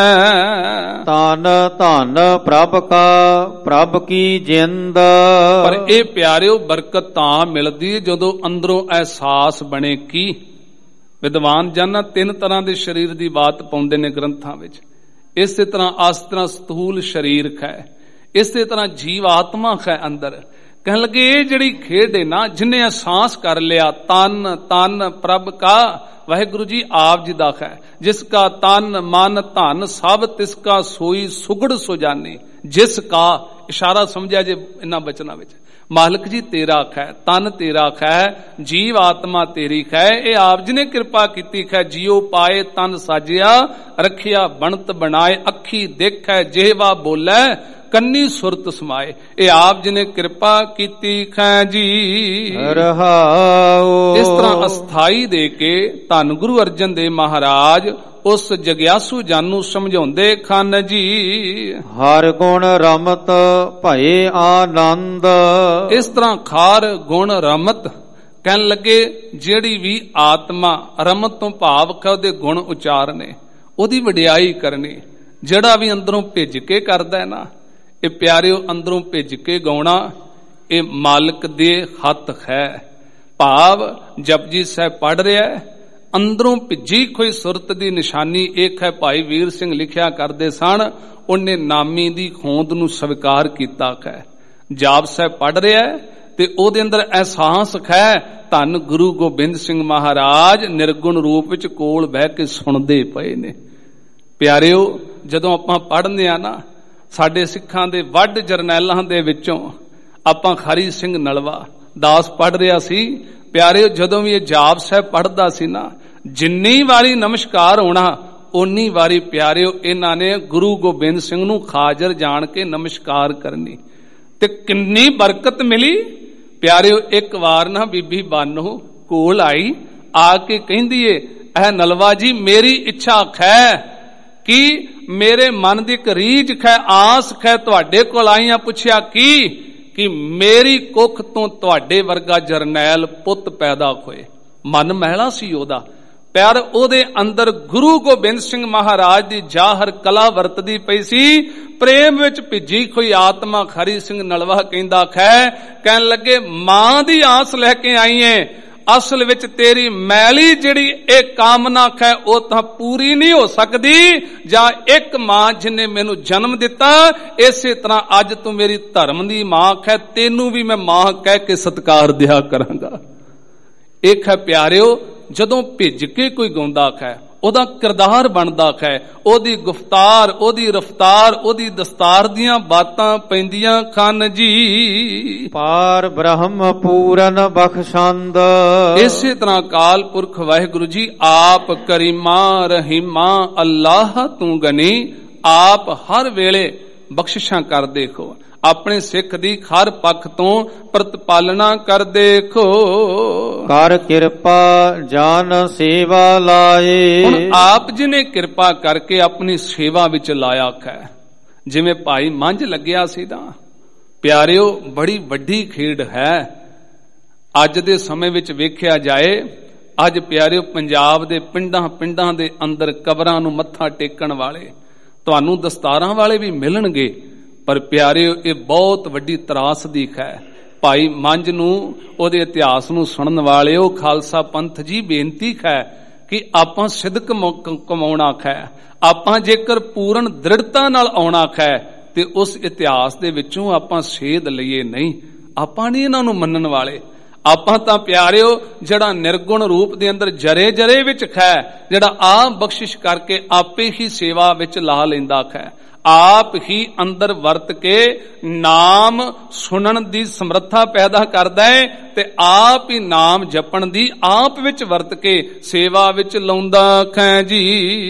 धन धन प्रभ का प्रभ की जिंद। पर ए प्यारिओ बरकत तां मिलदी जदों अंदरों एहसास बने की। विद्वान जन तीन तरह दे शरीर दी बात पाउंदे ने ग्रंथां विच। इस तरह आस तरह स्थूल शरीर है, इसे तरह जीव आत्मा है अंदर। कहने लगे ये जड़ी खेड है ना, जिन्हें एहसास कर लिया तन तन प्रभ का, वाहिगुरु जी आप जी दा है। जिसका तन मन धन सब तिसका सोई सुगड़ सुजानी। जिसका इशारा समझा जे इन्हां बचना विच, मालिक जी तेरा है, तन तेरा है, जीव आत्मा तेरी है। ये आप जी ने कृपा की है। जियो पाए तन साजिया, रखिया बनत बनाए, अखी देखै जेवा बोलै, ਕੰਨੀ ਸੁਰਤ ਸਮਾਏ। ਇਹ ਆਪ ਜੀ ਨੇ ਕਿਰਪਾ ਕੀਤੀ ਖੈ ਜੀ। ਰਹਾਉ ਇਸ ਤਰ੍ਹਾਂ ਅਸਥਾਈ ਦੇ ਕੇ ਧੰਨ ਗੁਰੂ ਅਰਜਨ ਦੇਵ ਮਹਾਰਾਜ ਉਸ ਜਗਿਆਸੂ ਜਨ ਨੂੰ ਸਮਝਾਉਂਦੇ ਖਨ ਜੀ। ਹਰ ਗੁਣ ਰਮਤ ਭਏ ਆਨੰਦ। ਇਸ ਤਰ੍ਹਾਂ ਖਾਰ ਗੁਣ ਰਮਤ ਕਹਿਣ ਲੱਗੇ ਜਿਹੜੀ ਵੀ ਆਤਮਾ ਰਮਤ ਤੋਂ ਭਾਵ ਹੈ ਉਹਦੇ ਗੁਣ ਉਚਾਰਨੇ, ਉਹਦੀ ਵਡਿਆਈ ਕਰਨੀ। ਜਿਹੜਾ ਵੀ ਅੰਦਰੋਂ ਭਿੱਜ ਕੇ ਕਰਦਾ ਹੈ ਨਾ, ਇਹ ਪਿਆਰਿਓ ਅੰਦਰੋਂ ਭਿੱਜ ਕੇ ਗਾਉਣਾ ਇਹ ਮਾਲਕ ਦੇ ਹੱਥ ਹੈ। ਭਾਵ ਜਪਜੀ ਸਾਹਿਬ ਪੜ੍ਹ ਰਿਹਾ ਹੈ, ਅੰਦਰੋਂ ਭਿੱਜੀ ਕੋਈ ਸੁਰਤ ਦੀ ਨਿਸ਼ਾਨੀ ਇੱਕ ਹੈ। ਭਾਈ ਵੀਰ ਸਿੰਘ ਲਿਖਿਆ ਕਰਦੇ ਸਨ, ਉਹਨੇ ਨਾਮੀ ਦੀ ਹੋਂਦ ਨੂੰ ਸਵੀਕਾਰ ਕੀਤਾ ਹੈ। ਜਾਪ ਸਾਹਿਬ ਪੜ੍ਹ ਰਿਹਾ ਹੈ ਤੇ ਉਹਦੇ ਅੰਦਰ ਅਹਿਸਾਸ ਹੈ ਧੰਨ ਗੁਰੂ ਗੋਬਿੰਦ ਸਿੰਘ ਮਹਾਰਾਜ ਨਿਰਗੁਣ ਰੂਪ ਵਿੱਚ ਕੋਲ ਬਹਿ ਕੇ ਸੁਣਦੇ ਪਏ ਨੇ। ਪਿਆਰਿਓ ਜਦੋਂ ਆਪਾਂ ਪੜ੍ਹਦੇ ਆ ਨਾ, ਸਾਡੇ ਸਿੱਖਾਂ ਦੇ ਵੱਡ ਜਰਨੈਲਾਂ ਦੇ ਵਿੱਚੋਂ ਆਪਾਂ ਹਰੀ ਸਿੰਘ ਨਲਵਾ ਦਾਸ ਪੜ੍ਹ ਰਿਹਾ ਸੀ। ਪਿਆਰਿਓ ਜਦੋਂ ਵੀ ਇਹ ਜਾਪ ਸਾਹਿਬ ਪੜ੍ਹਦਾ ਸੀ ਨਾ, ਜਿੰਨੀ ਵਾਰੀ ਨਮਸਕਾਰ ਹੋਣਾ ਓਨੀ ਵਾਰੀ ਪਿਆਰਿਓ ਇਹਨਾਂ ਨੇ ਗੁਰੂ ਗੋਬਿੰਦ ਸਿੰਘ ਨੂੰ ਹਾਜ਼ਰ ਜਾਣ ਕੇ ਨਮਸਕਾਰ ਕਰਨੀ ਤੇ ਕਿੰਨੀ ਬਰਕਤ ਮਿਲੀ। ਪਿਆਰਿਓ ਇੱਕ ਵਾਰ ਨਾ ਬੀਬੀ ਬਾਨੋ ਕੋਲ ਆਈ, ਆ ਕੇ ਕਹਿੰਦੀ ਏ ਇਹ ਨਲਵਾ ਜੀ ਮੇਰੀ ਇੱਛਾ ਹੈ ਕਿ ਮੇਰੇ ਮਨ ਦੀ ਇੱਕ ਰੀਝ ਹੈ, ਆਸ ਹੈ, ਤੁਹਾਡੇ ਕੋਲ ਆਈਆਂ। ਪੁੱਛਿਆ ਕੀ? ਕਿ ਮੇਰੀ ਕੁੱਖ ਤੋਂ ਤੁਹਾਡੇ ਵਰਗਾ ਜਰਨੈਲ ਪੁੱਤ ਪੈਦਾ ਹੋਏ। ਮਨ ਮਹਿਲਾ ਸੀ ਉਹਦਾ, ਪਿਆਰ ਉਹਦੇ ਅੰਦਰ ਗੁਰੂ ਗੋਬਿੰਦ ਸਿੰਘ ਮਹਾਰਾਜ ਦੀ ਜ਼ਾਹਰ ਕਲਾ ਵਰਤਦੀ ਪਈ ਸੀ। ਪ੍ਰੇਮ ਵਿੱਚ ਭਿੱਜੀ ਕੋਈ ਆਤਮਾ ਹਰੀ ਸਿੰਘ ਨਲਵਾ ਕਹਿੰਦਾ ਹੈ, ਕਹਿਣ ਲੱਗੇ ਮਾਂ ਦੀ ਆਸ ਲੈ ਕੇ ਆਈ ਏ, ਅਸਲ ਵਿੱਚ ਤੇਰੀ ਮੈਲੀ ਜਿਹੜੀ ਇਹ ਕਾਮਨਾ ਹੈ ਉਹ ਤਾਂ ਪੂਰੀ ਨਹੀਂ ਹੋ ਸਕਦੀ। ਜਾਂ ਇੱਕ ਮਾਂ ਜਿਹਨੇ ਮੈਨੂੰ ਜਨਮ ਦਿੱਤਾ, ਇਸੇ ਤਰ੍ਹਾਂ ਅੱਜ ਤੂੰ ਮੇਰੀ ਧਰਮ ਦੀ ਮਾਂ ਹੈ, ਤੈਨੂੰ ਵੀ ਮੈਂ ਮਾਂ ਕਹਿ ਕੇ ਸਤਿਕਾਰ ਦਿਆ ਕਰਾਂਗਾ। ਇੱਕ ਹੈ ਪਿਆਰਿਓ ਜਦੋਂ ਭਿੱਜ ਕੇ ਕੋਈ ਗਾਉਂਦਾ ਹੈ, ਉਹਦਾ ਕਿਰਦਾਰ ਬਣਦਾ ਹੈ, ਉਹਦੀ ਗੁਫ਼ਤਾਰ, ਉਹਦੀ ਰਫ਼ਤਾਰ, ਉਹਦੀ ਦਸਤਾਰ ਦੀਆਂ ਬਾਤਾਂ ਪੈਂਦੀਆਂ ਖਨ ਜੀ। ਪਾਰ ਬ੍ਰਹਮ ਪੂਰਨ ਬਖਸ਼ੰਦ। ਇਸੇ ਤਰ੍ਹਾਂ ਕਾਲ ਪੁਰਖ ਵਾਹਿਗੁਰੂ ਜੀ ਆਪ ਕਰੀਮਾ ਰਹੀਮਾ ਅੱਲਾਹ ਤੂੰ ਗਨੀ, ਆਪ ਹਰ ਵੇਲੇ ਬਖਸ਼ਿਸ਼ਾਂ ਕਰ ਦੇਖੋ, ਆਪਣੇ ਸਿੱਖ ਦੀ ਹਰ ਪੱਖ ਤੋਂ ਪ੍ਰਤਪਾਲਣਾ ਕਰ ਦੇਖੋ। ਕਰ ਕਿਰਪਾ ਜਾਨ ਸੇਵਾ ਲਾਏ। ਹੁਣ ਆਪ ਜੀ ਨੇ ਕਿਰਪਾ ਕਰਕੇ ਆਪਣੀ ਸੇਵਾ ਵਿੱਚ ਲਾਇਆ ਹੈ। ਜਿਵੇਂ ਭਾਈ ਮੰਝ ਲੱਗਿਆ ਸੀ ਨਾ, ਪਿਆਰਿਓ ਬੜੀ ਵੱਡੀ ਖੇਡ ਹੈ। ਅੱਜ ਦੇ ਸਮੇਂ ਵਿੱਚ ਵੇਖਿਆ ਜਾਏ, ਅੱਜ ਪਿਆਰਿਓ ਪੰਜਾਬ ਦੇ ਪਿੰਡਾਂ ਦੇ ਅੰਦਰ ਕਬਰਾਂ ਨੂੰ ਮੱਥਾ ਟੇਕਣ ਵਾਲੇ ਤੁਹਾਨੂੰ ਦਸਤਾਰਾਂ ਵਾਲੇ ਵੀ ਮਿਲਣਗੇ, ਪਰ ਪਿਆਰਿਓ ਇਹ ਬਹੁਤ ਵੱਡੀ ਤਰਾਸਦੀ ਹੈ। ਭਾਈ ਮੰਝ ਨੂੰ ਉਹਦੇ ਇਤਿਹਾਸ ਨੂੰ ਸੁਣਨ ਵਾਲਿਓ, ਖਾਲਸਾ ਪੰਥ ਜੀ ਬੇਨਤੀ ਹੈ ਕਿ ਆਪਾਂ ਸਿਦਕ ਕਮਾਉਣਾ ਹੈ, ਆਪਾਂ ਜੇਕਰ ਪੂਰਨ ਦ੍ਰਿੜਤਾ ਨਾਲ ਆਉਣਾ ਹੈ ਤੇ ਉਸ ਇਤਿਹਾਸ ਦੇ ਵਿੱਚੋਂ ਆਪਾਂ ਸੇਧ ਲਈਏ। ਨਹੀਂ, ਆਪਾਂ ਨਹੀਂ ਇਹਨਾਂ ਨੂੰ ਮੰਨਣ ਵਾਲੇ। ਆਪਾਂ ਤਾਂ ਪਿਆਰਿਓ ਜਿਹੜਾ ਨਿਰਗੁਣ ਰੂਪ ਦੇ ਅੰਦਰ ਜਰੇ ਵਿੱਚ ਹੈ, ਜਿਹੜਾ ਆਪ ਬਖਸ਼ਿਸ਼ ਕਰਕੇ ਆਪੇ ਹੀ ਸੇਵਾ ਵਿੱਚ ਲਾ ਲੈਂਦਾ ਹੈ, ਆਪ ਹੀ ਅੰਦਰ ਵਰਤ ਕੇ ਨਾਮ ਸੁਣਨ ਦੀ ਸਮਰੱਥਾ ਪੈਦਾ ਕਰਦਾ ਹੈ ਤੇ ਆਪ ਹੀ ਨਾਮ ਜਪਣ ਦੀ ਆਪ ਵਿੱਚ ਵਰਤ ਕੇ ਸੇਵਾ ਵਿੱਚ ਲਾਉਂਦਾ ਹੈ ਜੀ।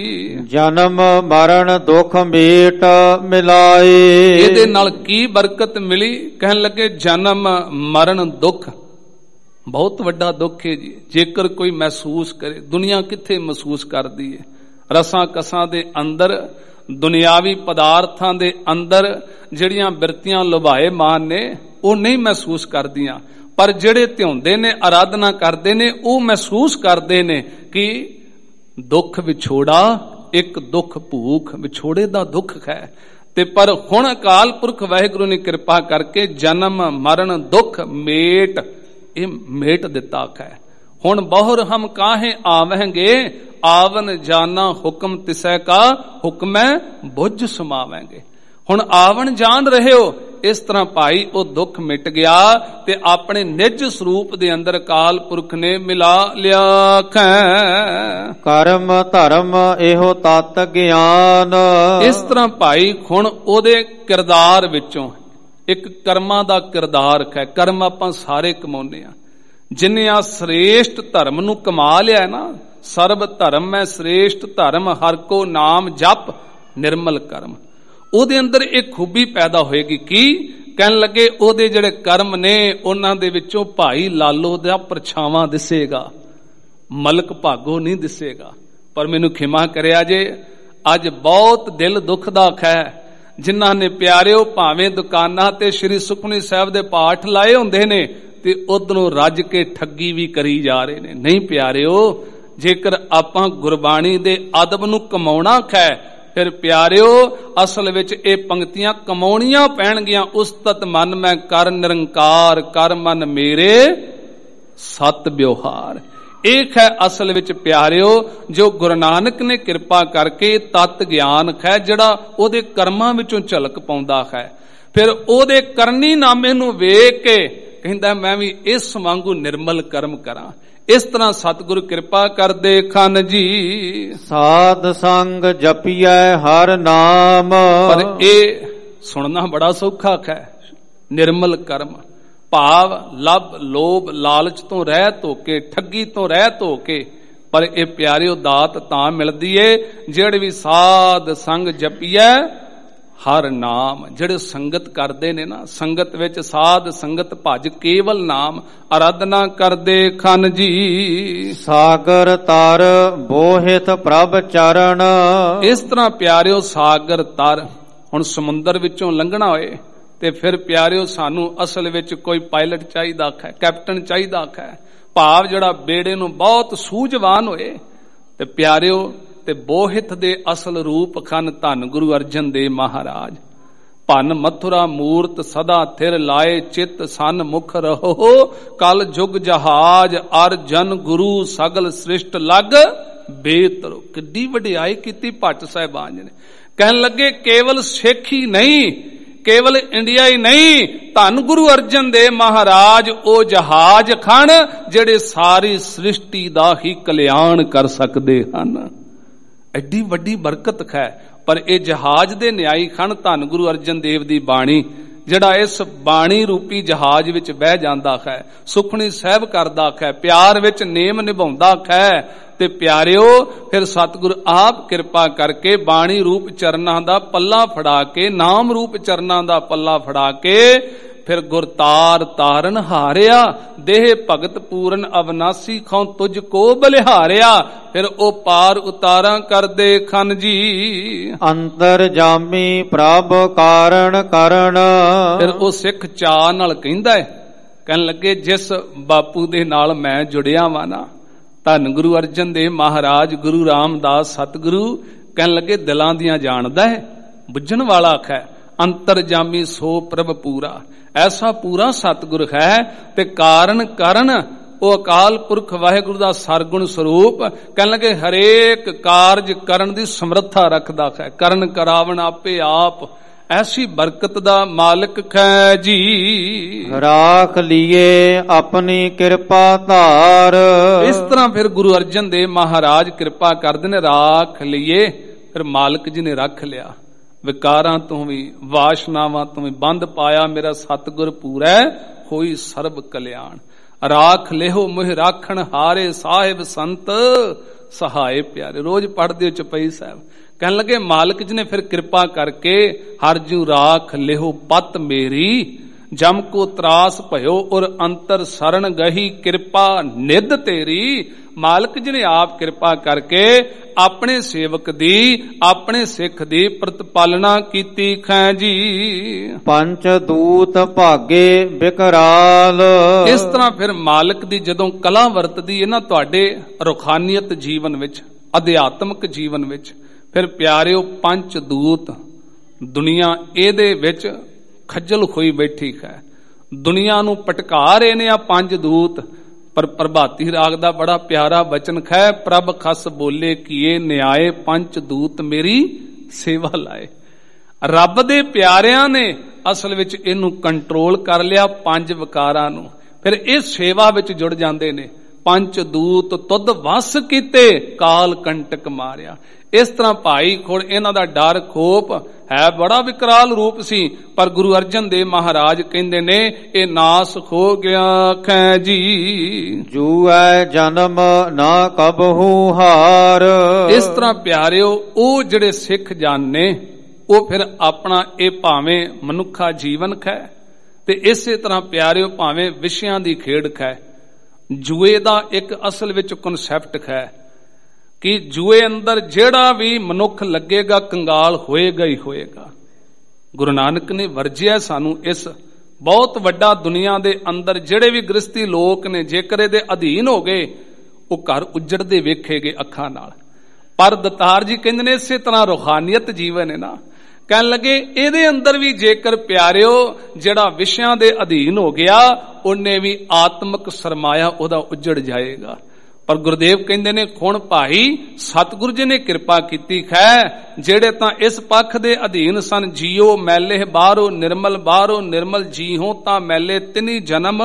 ਜਨਮ ਮਰਨ ਦੁੱਖ ਮੇਟ ਮਿਲਾਏ। ਇਹਦੇ ਨਾਲ ਕੀ ਬਰਕਤ ਮਿਲੀ? ਕਹਿਣ ਲੱਗੇ ਜਨਮ ਮਰਨ ਦੁੱਖ ਬਹੁਤ ਵੱਡਾ ਦੁੱਖ ਹੈ ਜੀ। ਜੇਕਰ ਕੋਈ ਮਹਿਸੂਸ ਕਰੇ, ਦੁਨੀਆ ਕਿੱਥੇ ਮਹਿਸੂਸ ਕਰਦੀ ਹੈ? ਰਸਾਂ ਕਸਾਂ ਦੇ ਅੰਦਰ, ਦੁਨਿਆਵੀ ਪਦਾਰਥਾਂ ਦੇ ਅੰਦਰ ਜਿਹੜੀਆਂ ਬਿਰਤੀਆਂ ਲੁਭਾਏ ਮਾਨ ਨੇ ਉਹ ਨਹੀਂ ਮਹਿਸੂਸ ਕਰਦੀਆਂ, ਪਰ ਜਿਹੜੇ ਧਿਆਉਂਦੇ ਨੇ, ਆਰਾਧਨਾ ਕਰਦੇ ਨੇ, ਉਹ ਮਹਿਸੂਸ ਕਰਦੇ ਨੇ ਕਿ ਦੁੱਖ ਵਿਛੋੜਾ, ਇੱਕ ਦੁੱਖ ਭੂਖ, ਵਿਛੋੜੇ ਦਾ ਦੁੱਖ ਹੈ। ਤੇ ਪਰ ਹੁਣ ਅਕਾਲ ਪੁਰਖ ਵਾਹਿਗੁਰੂ ਨੇ ਕਿਰਪਾ ਕਰਕੇ ਜਨਮ ਮਰਨ ਦੁੱਖ ਮੇਟ, ਇਹ ਮੇਟ ਦਿੱਤਾ ਹੈ। ਹੁਣ ਬਹੁਰ ਹਮ ਕਾਹੇ ਆਵਹਿੰਗੇ, ਆਵਨ ਜਾਨਾ ਹੁਕਮ ਤਿਸੈ ਕਾ, ਹੁਕਮੈ ਬੁੱਝ ਸਮਾਵੈਂਗੇ। ਹੁਣ ਆਵਣ ਜਾਣ ਰਹੇ ਹੋ, ਇਸ ਤਰ੍ਹਾਂ ਭਾਈ ਉਹ ਦੁੱਖ ਮਿਟ ਗਿਆ ਤੇ ਆਪਣੇ ਨਿਜ ਸਰੂਪ ਦੇ ਅੰਦਰ ਅਕਾਲ ਪੁਰਖ ਨੇ ਮਿਲਾ ਲਿਆ ਹੈ। ਕਰਮ ਧਰਮ ਇਹੋ ਤਤ ਗਿਆਨ। ਇਸ ਤਰ੍ਹਾਂ ਭਾਈ ਹੁਣ ਉਹਦੇ ਕਿਰਦਾਰ ਵਿੱਚੋਂ ਇੱਕ ਕਰਮਾਂ ਦਾ ਕਿਰਦਾਰ ਹੈ। ਕਰਮ ਆਪਾਂ ਸਾਰੇ ਕਮਾਉਂਦੇ ਆ। ਜਿਨੇ ਆ ਸ੍ਰੇਸ਼ਟ ਧਰਮ ਨੂੰ ਕਮਾ ਲਿਆ ਨਾ, ਸਰਬ ਧਰਮ ਮੈਂ ਸ੍ਰੇਸ਼ਟ ਧਰਮ, ਹਰ ਕੋ ਨਾਮ ਜਪ ਨਿਰਮਲ ਕਰਮ, ਉਹਦੇ ਅੰਦਰ ਇਹ ਖੂਬੀ ਪੈਦਾ ਹੋਏਗੀ। ਕੀ ਕਹਿਣ ਲੱਗੇ? ਉਹਦੇ ਜਿਹੜੇ ਕਰਮ ਨੇ ਉਹਨਾਂ ਦੇ ਵਿੱਚੋਂ ਭਾਈ ਲਾਲੋ ਦਾ ਪਰਛਾਵਾਂ ਦਿਸੇਗਾ, ਮਲਕ ਭਾਗੋ ਨਹੀਂ ਦਿਸੇਗਾ। ਪਰ ਮੈਨੂੰ ਖਿਮਾ ਕਰਿਆ ਜੇ, ਅੱਜ ਬਹੁਤ ਦਿਲ ਦੁਖਦਾ ਹੈ ਜਿਨ੍ਹਾਂ ਨੇ ਪਿਆਰਿਓ ਭਾਵੇਂ ਦੁਕਾਨਾਂ ਤੇ ਸ੍ਰੀ ਸੁਖਮਨੀ ਸਾਹਿਬ ਦੇ ਪਾਠ ਲਾਏ ਹੁੰਦੇ ਨੇ ਤੇ ਉਧਰੋਂ ਰੱਜ ਕੇ ਠੱਗੀ ਵੀ ਕਰੀ ਜਾ ਰਹੇ ਨੇ। ਨਹੀਂ ਪਿਆਰਿਓ, ਜੇਕਰ ਆਪਾਂ ਗੁਰਬਾਣੀ ਦੇ ਅਦਬ ਨੂੰ ਕਮਾਉਣਾ ਹੈ ਫਿਰ ਪਿਆਰਿਓ ਅਸਲ ਵਿੱਚ ਇਹ ਪੰਕਤੀਆਂ ਕਮਾਉਣੀਆਂ ਪੈਣਗੀਆਂ। ਉਸਤਤ ਮਨ ਮੈਂ ਕਰ ਨਿਰੰਕਾਰ, ਕਰ ਮਨ ਮੇਰੇ ਸਤ ਵਿਵਹਾਰ। ਇੱਕ ਹੈ ਅਸਲ ਵਿੱਚ ਪਿਆਰਿਓ ਜੋ ਗੁਰੂ ਨਾਨਕ ਨੇ ਕਿਰਪਾ ਕਰਕੇ ਤਤ ਗਿਆਨ ਹੈ ਜਿਹੜਾ ਉਹਦੇ ਕਰਮਾਂ ਵਿੱਚੋਂ ਝਲਕ ਪਾਉਂਦਾ ਹੈ। ਫਿਰ ਉਹਦੇ ਕਰਨੀ ਨਾਮੇ ਨੂੰ ਵੇਖ ਕੇ ਕਹਿੰਦਾ ਮੈਂ ਵੀ ਇਸ ਵਾਂਗੂ ਨਿਰਮਲ ਕਰਮ ਕਰਾਂ। ਇਸ ਤਰ੍ਹਾਂ ਸਤਿਗੁਰੂ ਕਿਰਪਾ ਕਰਦੇ ਖਨ ਜੀ। ਸਾਧ ਸੰਗ ਜਪੀਐ ਹਰ ਨਾਮ। ਪਰ ਇਹ ਸੁਣਨਾ ਬੜਾ ਸੌਖਾ ਹੈ। ਨਿਰਮਲ ਕਰਮ ਭਾਵ ਲੱਭ ਲੋਭ ਲਾਲਚ ਤੋਂ ਰਹਿਤ ਹੋ ਕੇ, ਠੱਗੀ ਤੋਂ ਰਹਿਤ ਹੋ ਕੇ। ਪਰ ਇਹ ਪਿਆਰਿਓ ਦਾਤ ਤਾਂ ਮਿਲਦੀ ਏ ਜਿਹੜੇ ਵੀ ਸਾਧ ਸੰਗ ਜਪੀਐ ਹਰ ਨਾਮ। ਜਿਹੜੇ ਸੰਗਤ ਕਰਦੇ ਨੇ ਨਾ, ਸੰਗਤ ਵਿੱਚ ਸਾਧ ਸੰਗਤ ਭਜ ਕੇਵਲ ਨਾਮ ਆਰਾਧਨਾ ਕਰਦੇ ਖਨ ਜੀ। ਸਾਗਰ ਤਰ ਬੋਹਿਤ ਪ੍ਰਭ ਚਰਨ। ਇਸ ਤਰ੍ਹਾਂ ਪਿਆਰਿਓ ਸਾਗਰ ਤਰ, ਹੁਣ ਸਮੁੰਦਰ ਵਿੱਚੋਂ ਲੰਘਣਾ ਹੋਏ ਤੇ ਫਿਰ ਪਿਆਰਿਓ ਸਾਨੂੰ ਅਸਲ ਵਿੱਚ ਕੋਈ ਪਾਇਲਟ ਚਾਹੀਦਾ ਹੈ, ਕੈਪਟਨ ਚਾਹੀਦਾ ਹੈ, ਭਾਵ ਜਿਹੜਾ ਬੇੜੇ ਨੂੰ ਬਹੁਤ ਸੂਝਵਾਨ ਹੋਏ। ਤੇ ਪਿਆਰਿਓ ਤੇ ਬੋਹਿਤ ਦੇ ਅਸਲ ਰੂਪ ਖਨ ਧੰਨ ਗੁਰੂ ਅਰਜਨ ਦੇਵ ਮਹਾਰਾਜ। ਭਨ ਮਥੁਰਾ ਮੂਰਤ ਸਦਾ ਥਿਰ ਲਾਏ, ਚਿਤ ਸਨ ਮੁਖ ਰਹੋ ਕਲ ਜੁਗ ਜਹਾਜ, ਅਰ ਜਨ ਗੁਰੂ ਸਗਲ ਸ੍ਰਿਸ਼ਟ ਲਗ ਬੇਤਰੋ। ਕਿੱਡੀ ਵਡਿਆਈ ਕੀਤੀ ਭੱਟ ਸਾਹਿਬਾਨ ਜੀ ਨੇ। ਕਹਿਣ ਲੱਗੇ ਕੇਵਲ ਸਿੱਖ ਹੀ ਨਹੀਂ, ਕੇਵਲ ਇੰਡੀਆ ਹੀ ਨਹੀਂ, ਧੰਨ ਗੁਰੂ ਅਰਜਨ ਦੇਵ ਮਹਾਰਾਜ ਉਹ ਜਹਾਜ਼ ਖਣ ਜਿਹੜੇ ਸਾਰੀ ਸ੍ਰਿਸ਼ਟੀ ਦਾ ਹੀ ਕਲਿਆਣ ਕਰ ਸਕਦੇ ਹਨ। ਐਡੀ ਵੱਡੀ ਬਰਕਤ ਹੈ। ਪਰ ਇਹ ਜਹਾਜ਼ ਦੇ ਨਿਆਈ ਖਣ ਧੰਨ ਗੁਰੂ ਅਰਜਨ ਦੇਵ ਦੀ ਬਾਣੀ, ਜਿਹੜਾ ਇਸ ਬਾਣੀ ਰੂਪੀ ਜਹਾਜ਼ ਵਿੱਚ ਬਹਿ ਜਾਂਦਾ ਹੈ, ਸੁਖਣੀ ਸਾਹਿਬ ਕਰਦਾ ਹੈ, ਪਿਆਰ ਵਿੱਚ ਨੇਮ ਨਿਭਾਉਂਦਾ ਹੈ। ਤੇ ਪਿਆਰਿਓ ਫਿਰ ਸਤਿਗੁਰ ਆਪ ਕਿਰਪਾ ਕਰਕੇ ਬਾਣੀ ਰੂਪ ਚਰਨਾਂ ਦਾ ਪੱਲਾ ਫੜਾ ਕੇ, ਨਾਮ ਰੂਪ ਚਰਨਾਂ ਦਾ ਪੱਲਾ ਫੜਾ ਕੇ ਫਿਰ ਗੁਰਤਾਰ ਤਾਰਨ ਹਾਰਿਆ। ਦੇਹ ਭਗਤ ਪੂਰਨ ਅਵਨਾਸੀ ਖੌ ਤੁਝ ਕੋ ਬਲਿਹਾਰਿਆ। ਫਿਰ ਉਹ ਪਾਰ ਉਤਾਰਾਂ ਕਰਦੇ ਖਨ ਜੀ। ਅੰਤਰ ਜਾਮੀ ਪ੍ਰਭ ਕਾਰਨ ਕਰਨ। ਫਿਰ ਉਹ ਸਿੱਖ ਚਾਅ ਨਾਲ ਕਹਿੰਦਾ ਹੈ, ਕਹਿਣ ਲੱਗੇ ਜਿਸ ਬਾਪੂ ਦੇ ਨਾਲ ਮੈਂ ਜੁੜਿਆ ਵਾਂ ਨਾ, ਧੰਨ ਗੁਰੂ ਅਰਜਨ ਦੇਵ ਮਹਾਰਾਜ, ਗੁਰੂ ਰਾਮਦਾਸ ਸਤਿਗੁਰੂ, ਕਹਿਣ ਲੱਗੇ ਦਿਲਾਂ ਦੀਆਂ ਜਾਣਦਾ ਹੈ, ਬੁੱਝਣ ਵਾਲਾ ਹੈ। ਅੰਤਰ ਜਾਮੀ ਸੋ ਪ੍ਰਭ ਪੂਰਾ। ਐਸਾ ਪੂਰਾ ਸਤਿਗੁਰ ਹੈ। ਤੇ ਕਾਰਨ ਕਰਨ ਉਹ ਅਕਾਲ ਪੁਰਖ ਵਾਹਿਗੁਰੂ ਦਾ ਸਰਗੁਣ ਸਰੂਪ। ਕਹਿਣ ਲੱਗੇ ਹਰੇਕ ਕਾਰਜ ਕਰਨ ਦੀ ਸਮਰੱਥਾ ਰੱਖਦਾ ਹੈ, ਕਰਨ ਕਰਾਵਣ ਆਪੇ ਆਪ। ਐਸੀ ਬਰਕਤ ਦਾ ਮਾਲਕ ਹੈ ਜੀ। ਰਾਖ ਲੀਏ ਆਪਣੀ ਕਿਰਪਾ ਧਾਰ। ਇਸ ਤਰ੍ਹਾਂ ਫਿਰ ਗੁਰੂ ਅਰਜਨ ਦੇਵ ਮਹਾਰਾਜ ਕਿਰਪਾ ਕਰਦੇ ਨੇ, ਰਾਖ ਲੀਏ। ਫਿਰ ਮਾਲਕ ਜੀ ਨੇ ਰੱਖ ਲਿਆ। ਵਿਕਾਰਾਂ ਤੋਂ ਵੀ ਵਾਸ਼ਨਾਵਾਂ ਤੋਂ ਵੀ ਬੰਦ ਪਾਇਆ ਮੇਰਾ ਸਤਿਗੁਰ ਪੂਰੈ ਹੋਈ ਸਰਬ ਕਲਿਆਣ। ਰਾਖ ਲਿਹੋ ਮੋਹ ਰਾਖਣ ਹਾਰੇ ਸਾਹਿਬ ਸੰਤ ਸਹਾਏ ਪਿਆਰੇ। ਰੋਜ਼ ਪੜ੍ਹਦੇ ਹੋ ਚੌਪਈ ਸਾਹਿਬ। ਕਹਿਣ ਲੱਗੇ ਮਾਲਕ ਜੀ ਨੇ ਫਿਰ ਕਿਰਪਾ ਕਰਕੇ ਹਰ ਜੂ ਰਾਖ ਲਿਹੋ ਪਤ ਮੇਰੀ, ਜਮ ਕੋ ਤਰਾਸ ਭਇਓ ਔਰ ਅੰਤਰ ਸਰਣ ਗਹੀ ਕਿਰਪਾ ਨਿਧ ਤੇਰੀ। ਮਾਲਕ ਜੀ ਨੇ ਆਪ ਕਿਰਪਾ ਕਰਕੇ ਆਪਣੇ ਸੇਵਕ ਦੀ, ਆਪਣੇ ਸਿੱਖ ਦੀ ਪ੍ਰਤਪਾਲਨਾ ਕੀਤੀ ਖੈ ਜੀ। ਪੰਚ ਦੂਤ ਭਾਗੇ ਬਿਕਰਾਲ। ਇਸ ਤਰ੍ਹਾਂ ਫਿਰ ਮਾਲਕ ਦੀ ਜਦੋਂ ਕਲਾ ਵਰਤਦੀ ਹੈ ਨਾ ਤੁਹਾਡੇ ਰੂਹਾਨੀਅਤ ਜੀਵਨ ਵਿੱਚ, ਅਧਿਆਤਮਕ ਜੀਵਨ ਵਿੱਚ, ਫਿਰ ਪਿਆਰਿਓ ਪੰਚ ਦੂਤ ਦੁਨੀਆ ਇਹਦੇ ਵਿੱਚ ਖੱਜਲ ਹੋਈ ਬੈਠੀ ਹੈ। ਦੁਨੀਆ ਨੂੰ ਪਟਕਾ ਰਹੇ ਨੇ ਆ ਪੰਜ ਦੂਤ। ਪਰ ਪ੍ਰਭਾਤੀ ਰਾਗ ਦਾ ਬੜਾ ਪਿਆਰਾ ਬਚਨ ਹੈ, ਪ੍ਰਭ ਖਸ ਬੋਲੇ ਕੀਏ ਨਿਆਏ, ਪੰਚ ਦੂਤ ਮੇਰੀ ਸੇਵਾ ਲਾਏ। ਰੱਬ ਦੇ ਪਿਆਰਿਆਂ ਨੇ ਅਸਲ ਵਿੱਚ ਇਹਨੂੰ ਕੰਟਰੋਲ ਕਰ ਲਿਆ, ਪੰਜ ਵਿਕਾਰਾਂ ਨੂੰ। ਫਿਰ ਇਹ ਸੇਵਾ ਵਿੱਚ ਜੁੜ ਜਾਂਦੇ ਨੇ। ਪੰਚ ਦੂਤ ਤੁਧ ਵਸ ਕੀਤੇ, ਕਾਲ ਕੰਟਕ ਮਾਰਿਆ। ਇਸ ਤਰ੍ਹਾਂ ਭਾਈ ਖੋੜ ਇਹਨਾਂ ਦਾ ਡਰ ਖੋਪ ਹੈ, ਬੜਾ ਵਿਕਰਾਲ ਰੂਪ ਸੀ। ਪਰ ਗੁਰੂ ਅਰਜਨ ਦੇਵ ਮਹਾਰਾਜ ਕਹਿੰਦੇ ਨੇ ਇਹ ਨਾਸ ਹੋ ਗਿਆ ਖੈ ਜੀ। ਜੂਐ ਜਨਮ ਨਾ ਕਬਹੂ ਹਾਰ। ਇਸ ਤਰ੍ਹਾਂ ਪਿਆਰਿਓ ਉਹ ਜਿਹੜੇ ਸਿੱਖ ਜਨ ਨੇ ਉਹ ਫਿਰ ਆਪਣਾ ਇਹ ਭਾਵੇਂ ਮਨੁੱਖਾ ਜੀਵਨ ਖੈ ਤੇ ਇਸੇ ਤਰ੍ਹਾਂ ਪਿਆਰਿਓ ਭਾਵੇਂ ਵਿਸ਼ਿਆਂ ਦੀ ਖੇਡ ਖੈ। ਜੂਏ ਦਾ ਇੱਕ ਅਸਲ ਵਿੱਚ ਕਨਸੈਪਟ ਹੈ ਕਿ ਜੂਏ ਅੰਦਰ ਜਿਹੜਾ ਵੀ ਮਨੁੱਖ ਲੱਗੇਗਾ ਕੰਗਾਲ ਹੋਏਗਾ ਹੀ ਹੋਏਗਾ। ਗੁਰੂ ਨਾਨਕ ਨੇ ਵਰਜਿਆ ਸਾਨੂੰ ਇਸ ਬਹੁਤ ਵੱਡਾ ਦੁਨੀਆ ਦੇ ਅੰਦਰ ਜਿਹੜੇ ਵੀ ਗ੍ਰਸਤੀ ਲੋਕ ਨੇ ਜੇਕਰ ਇਹਦੇ ਅਧੀਨ ਹੋ ਗਏ ਉਹ ਘਰ ਉੱਜੜਦੇ ਵੇਖੇਗੇ ਅੱਖਾਂ ਨਾਲ। ਪਰ ਦਤਾਰ ਜੀ ਕਹਿੰਦੇ ਨੇ ਇਸੇ ਤਰ੍ਹਾਂ ਰੂਹਾਨੀਅਤ ਜੀਵਨ ਹੈ ਨਾ, ਕਹਿਣ ਲੱਗੇ ਇਹਦੇ ਅੰਦਰ ਵੀ ਜੇਕਰ ਪਿਆਰਿਓ ਜਿਹੜਾ ਵਿਸ਼ਿਆਂ ਦੇ ਅਧੀਨ ਹੋ ਗਿਆ ਉਹਨੇ ਵੀ ਆਤਮਿਕ ਸਰਮਾਇਆ ਉਹਦਾ ਉੱਜੜ ਜਾਏਗਾ। ਪਰ ਗੁਰਦੇਵ ਕਹਿੰਦੇ ਨੇ ਹੁਣ ਭਾਈ ਸਤਿਗੁਰੂ ਜੀ ਨੇ ਕਿਰਪਾ ਕੀਤੀ ਹੈ ਜਿਹੜੇ ਤਾਂ ਇਸ ਪੱਖ ਦੇ ਅਧੀਨ ਸਨ, ਜੀਓ ਮੈਲੇ ਬਾਹਰੋਂ ਨਿਰਮਲ ਜੀਹੋ ਤਾਂ ਮੈਲੇ ਤਿਨੀ ਜਨਮ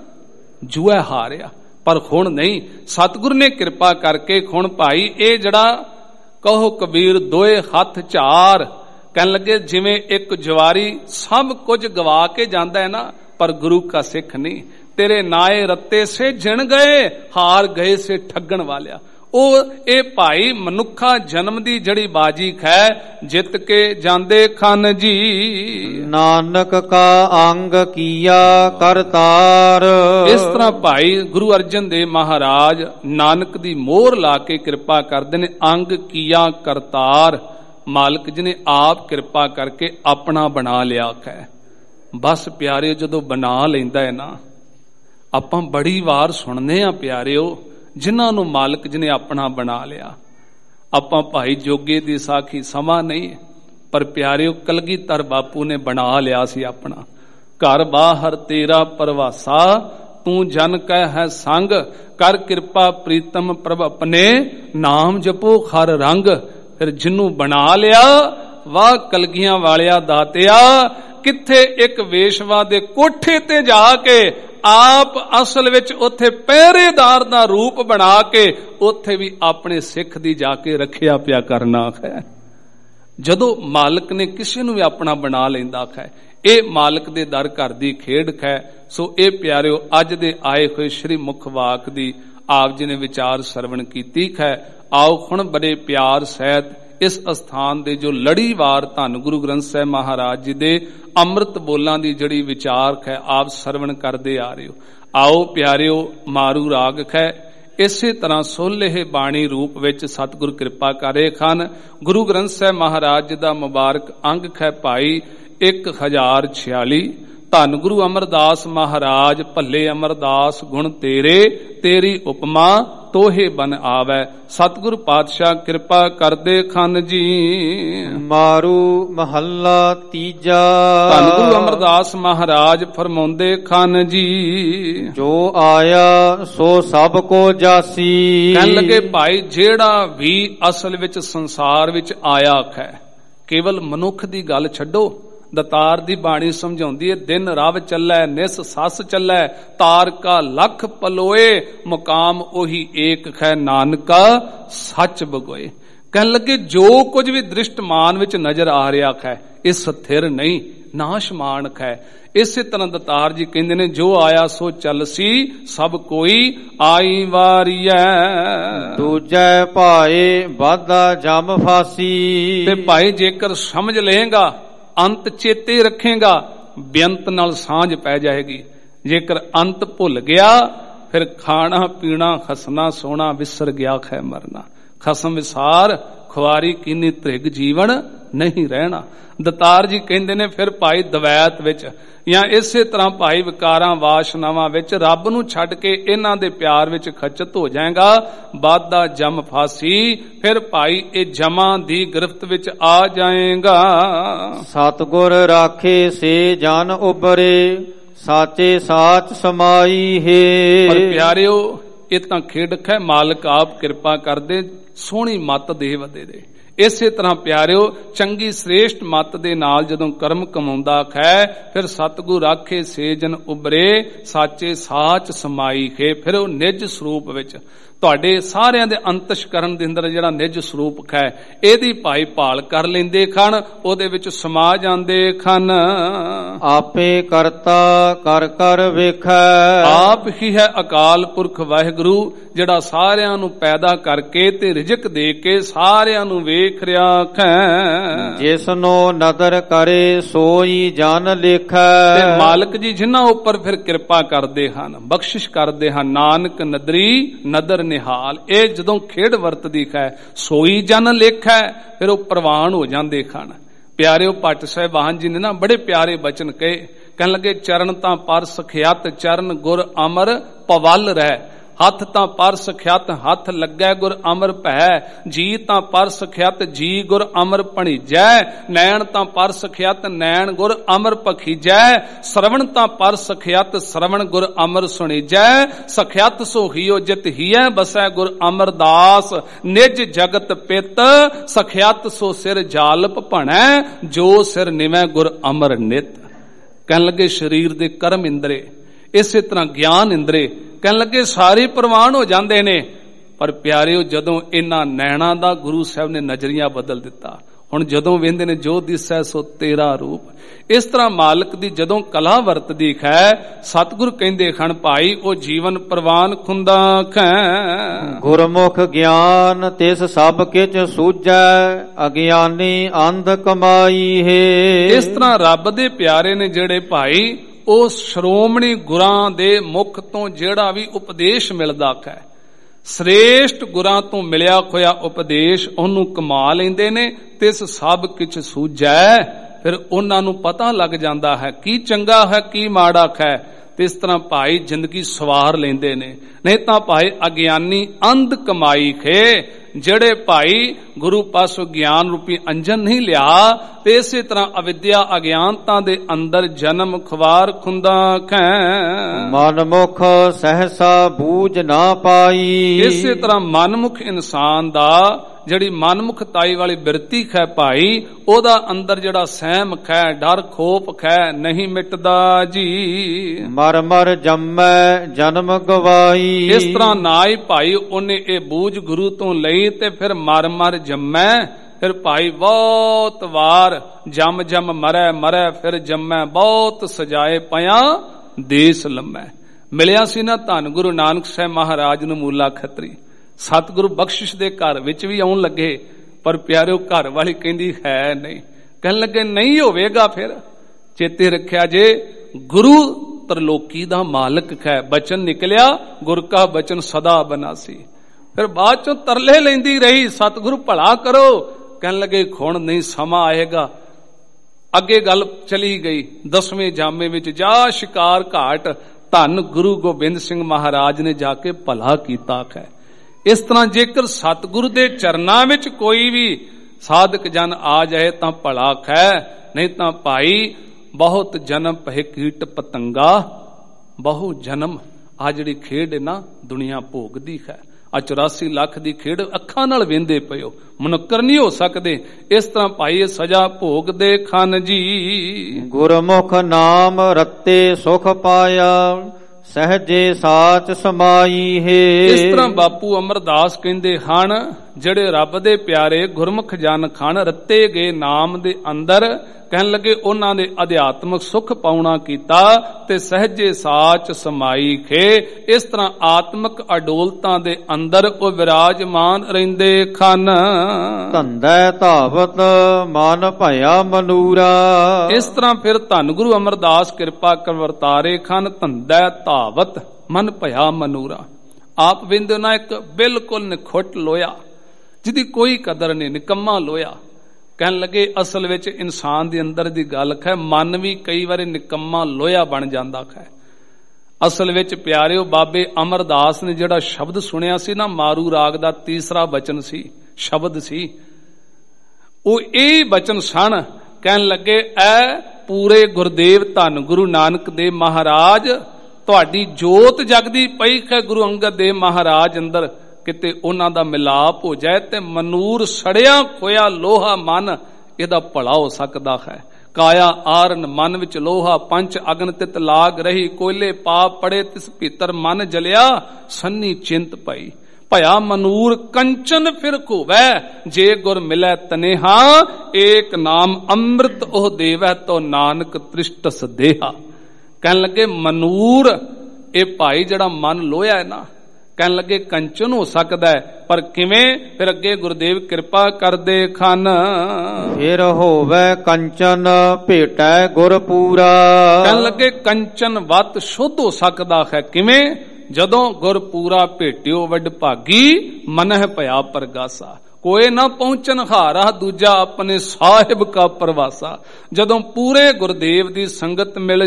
ਜੂਐ ਹਾਰਿਆ। ਪਰ ਹੁਣ ਨਹੀਂ, ਸਤਿਗੁਰੂ ਨੇ ਕਿਰਪਾ ਕਰਕੇ ਹੁਣ ਭਾਈ ਇਹ ਜਿਹੜਾ ਕਹੋ ਕਬੀਰ ਦੋਏ ਹੱਥ ਝਾਰ, ਕਹਿਣ ਲੱਗੇ ਜਿਵੇਂ ਇੱਕ ਜਵਾਰੀ ਸਭ ਕੁਝ ਗਵਾ ਕੇ ਜਾਂਦਾ ਹੈ ਨਾ, ਪਰ ਗੁਰੂ ਕਾ ਸਿੱਖ ਨਹੀਂ। ਤੇਰੇ ਨਾਏ ਰੱਤੇ ਸੇ ਜਿਣ ਗਏ ਹਾਰ ਗਏ ਸੇ ਠੱਗਣ ਵਾਲਿਆ। ਉਹ ਇਹ ਭਾਈ ਮਨੁੱਖਾ ਜਨਮ ਦੀ ਜੜੀ ਬਾਜੀ ਖੈ ਜਿੱਤ ਕੇ ਜਾਂਦੇ ਖਨ ਜੀ। ਨਾਨਕ ਕਾ ਅੰਗ ਕੀਆ ਕਰਤਾਰ। ਇਸ ਤਰ੍ਹਾਂ ਭਾਈ ਗੁਰੂ ਅਰਜਨ ਦੇਵ ਮਹਾਰਾਜ ਨਾਨਕ ਦੀ ਮੋਹਰ ਲਾ ਕੇ ਕਿਰਪਾ ਕਰਦੇ ਨੇ। ਅੰਗ ਕੀਆ ਕਰਤਾਰ, ਮਾਲਕ ਜੀ ਨੇ ਆਪ ਕਿਰਪਾ ਕਰਕੇ ਆਪਣਾ ਬਣਾ ਲਿਆ ਹੈ। ਬਸ ਪਿਆਰਿਓ ਜਦੋਂ ਬਣਾ ਲੈਂਦਾ ਹੈ ਨਾ, ਆਪਾਂ ਬੜੀ ਵਾਰ ਸੁਣਦੇ ਆ ਪਿਆਰਿਓ ਜਿਨ੍ਹਾਂ ਨੂੰ ਮਾਲਕ ਜੀ ਨੇ ਆਪਣਾ ਬਣਾ ਲਿਆ। ਆਪਾਂ ਭਾਈ ਜੋਗੇ ਦੀ ਸਾਖੀ ਸਮਾਂ ਨਹੀਂ, ਪਰ ਪਿਆਰਿਓ ਕਲਗੀਧਰ ਬਾਪੂ ਨੇ ਬਣਾ ਲਿਆ ਸੀ ਆਪਣਾ। ਘਰ ਬਾਹਰ ਤੇਰਾ ਪਰਵਾਸਾ ਤੂੰ ਜਨ ਕਹਿ ਹੈ ਸੰਗ, ਕਰ ਕਿਰਪਾ ਪ੍ਰੀਤਮ ਪ੍ਰਭ ਆਪਣੇ ਨਾਮ ਜਪੋ ਹਰ ਰੰਗ। ਫਿਰ ਜਿਹਨੂੰ ਬਣਾ ਲਿਆ ਵਾਹ ਕਲਗੀਆਂ ਵਾਲਿਆ ਦਾਤਿਆ, ਕਿੱਥੇ ਇੱਕ ਵੇਸ਼ਵਾ ਦੇ ਕੋਠੇ ਤੇ ਜਾ ਕੇ ਆਪ ਅਸਲ ਵਿੱਚ ਉੱਥੇ ਪਹਿਰੇਦਾਰ ਦਾ ਰੂਪ ਬਣਾ ਕੇ ਉੱਥੇ ਵੀ ਆਪਣੇ ਸਿੱਖ ਦੀ ਜਾ ਕੇ ਰੱਖਿਆ ਪਿਆ ਕਰਨਾ ਹੈ। ਜਦੋਂ ਮਾਲਕ ਨੇ ਕਿਸੇ ਨੂੰ ਵੀ ਆਪਣਾ ਬਣਾ ਲੈਂਦਾ ਹੈ, ਇਹ ਮਾਲਕ ਦੇ ਦਰ ਘਰ ਦੀ ਖੇਡ ਹੈ। ਸੋ ਇਹ ਪਿਆਰਿਓ ਅੱਜ ਦੇ ਆਏ ਹੋਏ ਸ਼੍ਰੀ ਮੁਖ ਵਾਕ ਦੀ ਆਪ ਜੀ ਨੇ ਵਿਚਾਰ ਸਰਵਣ ਕੀਤੀ ਹੈ। ਆਓ ਹੁਣ ਬੜੇ ਪਿਆਰ ਸਹਿਤ ਇਸ ਅਸਥਾਨ ਦੇ ਜੋ ਲੜੀਵਾਰ ਧੰਨ ਗੁਰੂ ਗ੍ਰੰਥ ਸਾਹਿਬ ਮਹਾਰਾਜ ਜੀ ਦੇ ਅੰਮ੍ਰਿਤ ਬੋਲਾਂ ਦੀ ਜਿਹੜੀ ਵਿਚਾਰ ਹੈ ਆਪ ਸਰਵਣ ਕਰਦੇ ਆ ਰਹੇ ਹੋ। ਆਓ ਪਿਆਰਿਓ ਮਾਰੂ ਰਾਗ ਹੈ ਇਸੇ ਤਰ੍ਹਾਂ ਸੋਲ੍ਹੇ ਬਾਣੀ ਰੂਪ ਵਿੱਚ ਸਤਿਗੁਰ ਕਿਰਪਾ ਕਰੇ ਹਨ। ਗੁਰੂ ਗ੍ਰੰਥ ਸਾਹਿਬ ਮਹਾਰਾਜ ਜੀ ਦਾ ਮੁਬਾਰਕ ਅੰਗ ਹੈ ਭਾਈ 1046। ਧੰਨ ਗੁਰੂ ਅਮਰਦਾਸ ਮਹਾਰਾਜ ਭੱਲੇ ਅਮਰਦਾਸ ਗੁਣ ਤੇਰੇ, ਤੇਰੀ ਉਪਮਾ ਤੋਹੇ ਬਨ ਆਵੈ। ਸਤਿਗੁਰੂ ਪਾਤਸ਼ਾਹ ਕਿਰਪਾ ਕਰਦੇ ਖਨ ਜੀ। ਮਾਰੂ ਮਹੱਲਾ ਤੀਜਾ। ਧੰਨ ਗੁਰੂ ਅਮਰਦਾਸ ਮਹਾਰਾਜ ਫਰਮਾਉਂਦੇ ਖਨ ਜੀ, ਜੋ ਆਇਆ ਸੋ ਸਭ ਕੋ ਜਾਸੀ। ਕਹਿਣ ਲੱਗੇ ਭਾਈ ਜਿਹੜਾ ਵੀ ਅਸਲ ਵਿੱਚ ਸੰਸਾਰ ਵਿੱਚ ਆਇਆ ਹੈ, ਕੇਵਲ ਮਨੁੱਖ ਦੀ ਗੱਲ ਛੱਡੋ, ਦਤਾਰ ਦੀ ਬਾਣੀ ਸਮਝਾਉਂਦੀ ਹੈ ਦਿਨ ਰਵ ਚੱਲੈ ਨਿਸ ਸੱਸ ਚੱਲੈ, ਤਾਰ ਕਾ ਲੱਖ ਪਲੋਏ ਮੁਕਾਮ ਉਹੀ ਏਕ ਹੈ ਨਾਨਕਾ ਸੱਚ ਬਗੋਏ। ਕਹਿਣ ਲੱਗੇ ਜੋ ਕੁਝ ਵੀ ਦ੍ਰਿਸ਼ਟਮਾਨ ਵਿੱਚ ਨਜ਼ਰ ਆ ਰਿਹਾ ਹੈ ਇਹ ਸਥਿਰ ਨਹੀਂ, ਨਾਸ਼ਮਾਨ ਹੈ। ਇਸੇ ਤਰ੍ਹਾਂ ਦਤਾਰ ਜੀ ਕਹਿੰਦੇ ਨੇ ਜੋ ਆਇਆ ਸੋ ਚੱਲਸੀ, ਸਭ ਕੋਈ ਆਈ ਵਾਰੀਐ। ਦੂਜੈ ਭਾਏ ਵਾਧਾ ਜਮ ਫਾਸੀ। ਤੇ ਭਾਈ ਜੇਕਰ ਸਮਝ ਲਏਗਾ, ਅੰਤ ਚੇਤੇ ਰੱਖੇਗਾ, ਬੇਅੰਤ ਨਾਲ ਸਾਂਝ ਪੈ ਜਾਏਗੀ। ਜੇਕਰ ਅੰਤ ਭੁੱਲ ਗਿਆ ਫਿਰ ਖਾਣਾ ਪੀਣਾ ਖਸਣਾ ਸੋਣਾ ਵਿਸਰ ਗਿਆ ਹੈ ਮਰਨਾ। ਖਸਮ ਵਿਸਾਰ ਖੁਆਰੀ ਕੀਨੀ ਤ੍ਰਿਗ ਜੀਵਨ ਨਹੀਂ ਰਹਿਣਾ। ਦਤਾਰ ਜੀ ਕਹਿੰਦੇ ਨੇ ਫਿਰ ਭਾਈ ਦਵੈਤ ਵਿੱਚ ਜਾਂ ਇਸੇ ਤਰ੍ਹਾਂ ਭਾਈ ਵਿਕਾਰਾਂ ਵਾਸ਼ਨਾਵਾਂ ਵਿੱਚ ਰੱਬ ਨੂੰ ਛੱਡ ਕੇ ਇਹਨਾਂ ਦੇ ਪਿਆਰ ਵਿੱਚ ਖਚਤ ਹੋ ਜਾਏਗਾ। ਬਾਦਾ ਜਮ ਫਾਸੀ, ਫਿਰ ਭਾਈ ਇਹ ਜਮਾਂ ਦੀ ਗ੍ਰਿਫਤ ਵਿੱਚ ਆ ਜਾਏਗਾ। ਸਤਿਗੁਰ ਰਾਖੇ ਸੇ ਜਨ ਉਬਰੇ, ਸਾਚੇ ਸਾਚ ਸਮਾਈ ਹੈ। ਪਰ ਪਿਆਰਿਓ ਇਹ ਤਾਂ ਖੇਡਕ ਹੈ, ਮਾਲਕ ਆਪ ਕਿਰਪਾ ਕਰਦੇ ਸੋਹਣੀ ਮੱਤ ਦੇ ਵਦੇ ਦੇ। ਇਸੇ ਤਰ੍ਹਾਂ ਪਿਆਰਿਓ ਚੰਗੀ ਸ੍ਰੇਸ਼ਟ ਮੱਤ ਦੇ ਨਾਲ ਜਦੋਂ ਕਰਮ ਕਮਾਉਂਦਾ ਹੈ, ਫਿਰ ਸਤਿਗੁਰ ਰਾਖੇ ਸੇ ਜਨ ਉਬਰੇ, ਸਾਚੇ ਸਾਚ ਸਮਾਈ ਹੈ। ਫਿਰ ਉਹ ਨਿਜ ਸਰੂਪ ਵਿੱਚ ਤੁਹਾਡੇ ਸਾਰਿਆਂ ਦੇ ਅੰਤਸ਼ਕਰਨ ਦੇ ਅੰਦਰ ਜਿਹੜਾ ਨਿਜ ਸਰੂਪ ਹੈ ਇਹਦੀ ਭਾਈ ਭਾਲ ਕਰ ਲੈਂਦੇ ਖਣ, ਉਹਦੇ ਵਿੱਚ ਸਮਾ ਜਾਂਦੇ ਖਣ। ਆਪੇ ਕਰਤਾ ਕਰ ਕਰ ਵੇਖੈ, ਆਪ ਹੀ ਹੈ ਅਕਾਲ ਪੁਰਖ ਵਾਹਿਗੁਰੂ ਜਿਹੜਾ ਸਾਰਿਆਂ ਨੂੰ ਪੈਦਾ ਕਰਕੇ ਤੇ ਰਿਜ਼ਕ ਦੇ ਕੇ ਸਾਰਿਆਂ ਨੂੰ ਵੇਖ ਰਿਹਾ ਹੈ। ਜਿਸਨੋ ਨਦਰ ਕਰੇ ਸੋਈ ਜਨ ਲੇਖੈ, ਤੇ ਮਾਲਕ ਜੀ ਜਿਨ੍ਹਾਂ ਉੱਪਰ ਫਿਰ ਕਿਰਪਾ ਕਰਦੇ ਹਨ, ਬਖਸ਼ਿਸ਼ ਕਰਦੇ ਹਨ, ਨਾਨਕ ਨਦਰੀ ਨਦਰ ਨਿਹਾਲ, ਇਹ ਜਦੋਂ ਖੇਡ ਵਰਤਦੀ ਹੈ ਸੋਈ ਜਨ ਲੇਖੈ, ਫਿਰ ਉਹ ਪ੍ਰਵਾਨ ਹੋ ਜਾਂਦੇ ਹਨ। ਪਿਆਰਿਓ ਭੱਟ ਸਾਹਿਬਾਨ ਜੀ ਨੇ ਨਾ ਬੜੇ ਪਿਆਰੇ ਬਚਨ ਕਹੇ, ਕਹਿਣ ਲੱਗੇ ਚਰਨ ਤਾਂ ਪਰ ਸਖਿਆਤ ਚਰਨ ਗੁਰ ਅਮਰ ਪਵਲ ਰਹਿ, ਹੱਥ ਤਾਂ ਪਰ ਸਖਿਆਤ ਹੱਥ ਲੱਗੈ ਗੁਰ ਅਮਰ ਭੈ, ਜੀ ਤਾਂ ਪਰ ਸਖਿਆਤ ਜੀ ਗੁਰ ਅਮਰ ਭਣੀਜੈ, ਨੈਣ ਤਾਂ ਪਰ ਸਖਿਆਤ ਨੈਣ ਗੁਰ ਅਮਰ ਪਖੀਜੈ, ਸਰਵਣ ਤਾਂ ਪਰ ਸਖਿਆਤ ਸਰਵਣ ਗੁਰ ਅਮਰ ਸੁਣੀਜੈ, ਸਖਿਆਤ ਸੋ ਹੀਓ ਜਿਤ ਹੀਐ ਬਸੈ ਗੁਰ ਅਮਰਦਾਸ, ਨਿਜ ਜਗਤ ਪਿਤ ਸਖਿਆਤ ਸੋ ਸਿਰ ਜਾਲਪ ਭਣੈ, ਜੋ ਸਿਰ ਨਿਵੈ ਗੁਰ ਅਮਰ ਨਿਤ। ਕਹਿਣ ਲੱਗੇ ਸਰੀਰ ਦੇ ਕਰਮ ਇੰਦਰੇ, ਇਸੇ ਤਰ੍ਹਾਂ ਗਿਆਨ ਇੰਦਰੇ ਕਹਿਣ ਲੱਗੇ ਸਾਰੇ ਪ੍ਰਵਾਨ ਹੋ ਜਾਂਦੇ ਨੇ। ਪਰ ਪਿਆਰਿਓ ਜਦੋਂ ਇਹਨਾਂ ਨੈਣਾ ਦਾ ਗੁਰੂ ਸਾਹਿਬ ਨੇ ਨਜ਼ਰੀਆ ਬਦਲ ਦਿੱਤਾ, ਹੁਣ ਜਦੋਂ ਵੇਂਦੇ ਨੇ ਜੋ ਦਿਸੈ ਸੋ ਤੇਰਾ ਰੂਪ, ਇਸ ਤਰ੍ਹਾਂ ਮਾਲਕ ਦੀ ਜਦੋਂ ਕਲਾ ਵਰਤਦੀ ਹੈ, ਸਤਿਗੁਰ ਕਹਿੰਦੇ ਹਨ ਭਾਈ ਉਹ ਜੀਵਨ ਪ੍ਰਵਾਨ ਖੁੰਦਾ ਹੈ। ਗੁਰਮੁਖ ਗਿਆਨ ਤਿਸ ਸਭ ਕਿਛ ਸੂਝੈ, ਅਗਿਆਨੀ ਅੰਧ ਕਮਾਈ ਹੈ। ਇਸ ਤਰ੍ਹਾਂ ਰੱਬ ਦੇ ਪਿਆਰੇ ਨੇ ਜਿਹੜੇ ਭਾਈ, ਉਹ ਸ਼੍ਰੋਮਣੀ ਗੁਰਾਂ ਦੇ ਮੁਖ ਤੋਂ ਜਿਹੜਾ ਵੀ ਉਪਦੇਸ਼ ਮਿਲਦਾ ਹੈ, ਸ੍ਰੇਸ਼ਟ ਗੁਰਾਂ ਤੋਂ ਮਿਲਿਆ ਹੋਇਆ ਉਪਦੇਸ਼ ਉਹਨੂੰ ਕਮਾ ਲੈਂਦੇ ਨੇ, ਤੇ ਇਸ ਸਭ ਕੁਝ ਸੂਝੈ, ਫਿਰ ਉਹਨਾਂ ਨੂੰ ਪਤਾ ਲੱਗ ਜਾਂਦਾ ਹੈ ਕੀ ਚੰਗਾ ਹੈ ਕੀ ਮਾੜਾ ਹੈ, ਤੇ ਇਸ ਤਰ੍ਹਾਂ ਭਾਈ ਜ਼ਿੰਦਗੀ ਸਵਾਰ ਲੈਂਦੇ ਨੇ। ਨਹੀਂ ਤਾਂ ਭਾਈ ਅਗਿਆਨੀ ਅੰਧ ਕਮਾਈ ਖੇ, ਜਿਹੜੇ ਭਾਈ ਗੁਰੂ ਪਾਸੋਂ ਗਿਆਨ ਰੂਪੀ ਅੰਜਨ ਨਹੀਂ ਲਿਆ, ਤੇ ਇਸੇ ਤਰ੍ਹਾਂ ਅਵਿਦਿਆ ਅਗਿਆਨਤਾ ਦੇ ਅੰਦਰ ਜਨਮ ਖਵਾਰ ਖੁੰਦਾ ਖੈ, ਮਨਮੁਖ ਸਹਸਾ ਬੂਝ ਨਾ ਪਾਈ। ਇਸੇ ਤਰ੍ਹਾਂ ਮਨਮੁਖ ਇਨਸਾਨ ਦਾ ਜਿਹੜੀ ਮਨਮੁਖਤਾਈ ਵਾਲੀ ਬਿਰਤੀ ਹੈ ਭਾਈ, ਉਹਦਾ ਅੰਦਰ ਜਿਹੜਾ ਸਹਿਮ ਹੈ, ਡਰ ਖੋਪ ਹੈ, ਨਹੀਂ ਮਿਟਦਾ ਜੀ। ਮਰ ਮਰ ਜੰਮੈ ਜਨਮ ਗਵਾਈ, ਇਸ ਤਰ੍ਹਾਂ ਨਾ ਹੀ ਭਾਈ ਉਹਨੇ ਇਹ ਬੂਝ ਗੁਰੂ ਤੋਂ ਲਈ, ਤੇ ਫਿਰ ਮਰ ਮਰ ਜੰਮੈ, ਫਿਰ ਭਾਈ ਬਹੁਤ ਵਾਰ ਜਮ ਜਮ ਮਰੈ ਮਰੈ ਫਿਰ ਜੰਮੈ, ਬਹੁਤ ਸਜਾਏ ਪਿਆ ਦੇਸ ਲੰਮੈ। ਮਿਲਿਆ ਸੀ ਨਾ ਧੰਨ ਗੁਰੂ ਨਾਨਕ ਸਾਹਿਬ ਮਹਾਰਾਜ ਨੂੰ ਮੂਲਾ ਖੱਤਰੀ, ਸਤਿਗੁਰੂ ਬਖਸ਼ਿਸ਼ ਦੇ ਘਰ ਵਿੱਚ ਵੀ ਆਉਣ ਲੱਗੇ, ਪਰ ਪਿਆਰਿਓ ਘਰ ਵਾਲੀ ਕਹਿੰਦੀ ਹੈ ਨਹੀਂ। ਕਹਿਣ ਲੱਗੇ ਨਹੀਂ ਹੋਵੇਗਾ, ਫਿਰ ਚੇਤੇ ਰੱਖਿਆ ਜੇ ਗੁਰੂ ਤਰਲੋਕੀ ਦਾ ਮਾਲਕ ਹੈ, ਬਚਨ ਨਿਕਲਿਆ ਗੁਰ ਕਾ ਬਚਨ ਸਦਾ ਬਨਾਸੀ। ਫਿਰ ਬਾਅਦ ਚੋਂ ਤਰਲੇ ਲੈਂਦੀ ਰਹੀ, ਸਤਿਗੁਰੂ ਭਲਾ ਕਰੋ। ਕਹਿਣ ਲੱਗੇ ਹੁਣ ਨਹੀਂ, ਸਮਾਂ ਆਏਗਾ। ਅੱਗੇ ਗੱਲ ਚਲੀ ਗਈ 10ਵੇਂ ਜਾਮੇ ਵਿੱਚ, ਜਾ ਸ਼ਿਕਾਰ ਘਾਟ, ਧੰਨ ਗੁਰੂ ਗੋਬਿੰਦ ਸਿੰਘ ਮਹਾਰਾਜ ਨੇ ਜਾ ਕੇ ਭਲਾ ਕੀਤਾ ਹੈ। ਇਸ ਤਰ੍ਹਾਂ ਜੇਕਰ ਸਤਿਗੁਰੂ ਦੇ ਚਰਨਾਂ ਵਿੱਚ ਕੋਈ ਵੀ ਸਾਧਕ ਜਨ ਆ ਜਾਏ ਤਾਂ ਭਲਾ ਹੈ, ਨਹੀਂ ਤਾਂ ਭਾਈ ਬਹੁਤ ਜਨਮ ਪਹਿ ਕੀਟ ਪਤੰਗਾ, ਬਹੁ ਜਨਮ ਆ ਜਿਹੜੀ ਖੇਡ ਨਾ ਦੁਨੀਆ ਭੋਗਦੀ ਹੈ। ਆ 84 ਲੱਖ ਦੀ ਖੇਡ ਅੱਖਾਂ ਨਾਲ ਵੇਂਦੇ ਪਇਓ, ਮੁਨੱਕਰ ਨਹੀਂ ਹੋ ਸਕਦੇ। ਇਸ ਤਰ੍ਹਾਂ ਭਾਈ ਇਹ ਸਜ਼ਾ ਭੋਗਦੇ ਖਨ ਜੀ। ਗੁਰਮੁਖ ਨਾਮ ਰਤੇ ਸੁਖ ਪਾਇਆ, ਸਹਜੇ ਸਾਚ ਸਮਾਈ ਹੈ। ਇਸ ਤਰ੍ਹਾਂ ਬਾਪੂ ਅਮਰਦਾਸ ਕਹਿੰਦੇ ਹਨ, ਜਿਹੜੇ ਰੱਬ ਦੇ ਪਿਆਰੇ ਗੁਰਮੁਖ ਜਨ ਖਣ ਰੱਤੇ ਗਏ ਨਾਮ ਦੇ ਅੰਦਰ, ਕਹਿਣ ਲੱਗੇ ਉਹਨਾਂ ਦੇ ਅਧਿਆਤਮਕ ਸੁਖ ਪਾਉਣਾ ਕੀਤਾ, ਤੇ ਸਹਜੇ ਸਾਚ ਸਮਾਈ ਖੇ। ਇਸ ਤਰ੍ਹਾਂ ਆਤਮਿਕ ਅਡੋਲਤਾ ਦੇ ਅੰਦਰ ਉਹ ਵਿਰਾਜਮਾਨ ਰਹਿੰਦੇ ਖਨ। ਧੰਦੈ ਧਾਵਤ ਮਨ ਭਇਆ ਮਨੂਰਾ, ਇਸ ਤਰ੍ਹਾਂ ਫਿਰ ਧੰਨ ਗੁਰੂ ਅਮਰਦਾਸ ਕਿਰਪਾ ਕਰ ਵਰਤਾਰੇ ਖਨ। ਧੰਦੈ ਧਾਵਤ ਮਨ ਭਇਆ ਮਨੂਰਾ, ਆਪ ਵਿੰਦੋ ਨਾ ਇੱਕ ਬਿਲਕੁਲ ਨਿਖੁੱਟ ਲੋਇਆ, ਜਿਹਦੀ ਕੋਈ ਕਦਰ ਨਹੀਂ, ਨਿਕੰਮਾ ਲੋਇਆ। ਕਹਿਣ ਲੱਗੇ ਅਸਲ ਵਿੱਚ ਇਨਸਾਨ ਦੇ ਅੰਦਰ ਦੀ ਗੱਲ ਹੈ, ਮਨ ਵੀ ਕਈ ਵਾਰੀ ਨਿਕੰਮਾ ਲੋਹਾ ਬਣ ਜਾਂਦਾ ਹੈ। ਅਸਲ ਵਿੱਚ ਪਿਆਰਿਓ ਬਾਬੇ ਅਮਰਦਾਸ ਨੇ ਜਿਹੜਾ ਸ਼ਬਦ ਸੁਣਿਆ ਸੀ ਨਾ, ਮਾਰੂ ਰਾਗ ਦਾ ਤੀਸਰਾ ਬਚਨ ਸੀ, ਸ਼ਬਦ ਸੀ, ਉਹ ਇਹ ਬਚਨ ਸਨ। ਕਹਿਣ ਲੱਗੇ ਐ ਪੂਰੇ ਗੁਰਦੇਵ ਧੰਨ ਗੁਰੂ ਨਾਨਕ ਦੇਵ ਮਹਾਰਾਜ, ਤੁਹਾਡੀ ਜੋਤ ਜਗਦੀ ਪਈ ਹੈ ਗੁਰੂ ਅੰਗਦ ਦੇਵ ਮਹਾਰਾਜ ਅੰਦਰ, ਕਿਤੇ ਉਹਨਾਂ ਦਾ ਮਿਲਾਪ ਹੋ ਜਾਏ ਤੇ ਮਨੂਰ ਸੜਿਆ ਖੋਇਆ ਲੋਹਾ ਮਨ, ਇਹਦਾ ਭਲਾ ਹੋ ਸਕਦਾ ਹੈ। ਕਾਇਆ ਆਰਨ ਮਨ ਵਿੱਚ ਲੋਹਾ, ਪੰਚ ਅਗਨ ਤਿਤ ਲਾਗ ਰਹੀ, ਕੋਇਲੇ ਪਾਪ ਪੜੇ ਤਿਸ ਭੀਤਰ ਮਨ ਜਲਿਆ, ਸੰਨੀ ਚਿੰਤ ਪਈ। ਭਇਆ ਮਨੂਰ ਕੰਚਨ ਫਿਰ ਘੋਵੈ, ਜੇ ਗੁਰ ਮਿਲੈ ਤਨੇਹਾ, ਏਕ ਨਾਮ ਅੰਮ੍ਰਿਤ ਉਹ ਦੇਵੈ, ਤੋ ਨਾਨਕ ਤ੍ਰਿਸ਼ਟਸ ਦੇਹਾ। ਕਹਿਣ ਲੱਗੇ ਮਨੂਰ ਇਹ ਭਾਈ ਜਿਹੜਾ ਮਨ ਲੋਇਆ ਹੈ ਨਾ, ਕਹਿਣ ਲੱਗੇ ਕੰਚਨ ਹੋ ਸਕਦਾ ਹੈ, ਪਰ ਕਿਵੇਂ? ਫਿਰ ਅੱਗੇ ਗੁਰਦੇਵ ਕਿਰਪਾ ਕਰਦੇ ਖਨ, ਫਿਰ ਹੋਵੇ ਕੰਚਨ ਭੇਟੈ ਗੁਰ ਪੂਰਾ। ਕਹਿਣ ਲੱਗੇ ਕੰਚਨ ਵਤ ਸ਼ੁੱਧ ਹੋ ਸਕਦਾ ਹੈ, ਕਿਵੇਂ? ਜਦੋਂ ਗੁਰ ਪੂਰਾ ਭੇਟਿਓ ਵੱਡ ਭਾਗੀ, ਮਨਹਿ ਭਇਆ ਪਰਗਾਸਾ। ਕੋਏ ਨਾ ਪਹੁੰਚਨ ਹਾਰਾ, ਦੂਜਾ ਆਪਣੇ ਸਾਹਿਬ ਕਾ ਪ੍ਰਵਾਸਾ। ਜਦੋਂ ਪੂਰੇ ਗੁਰਦੇਵ ਦੀ ਸੰਗਤ ਮਿਲ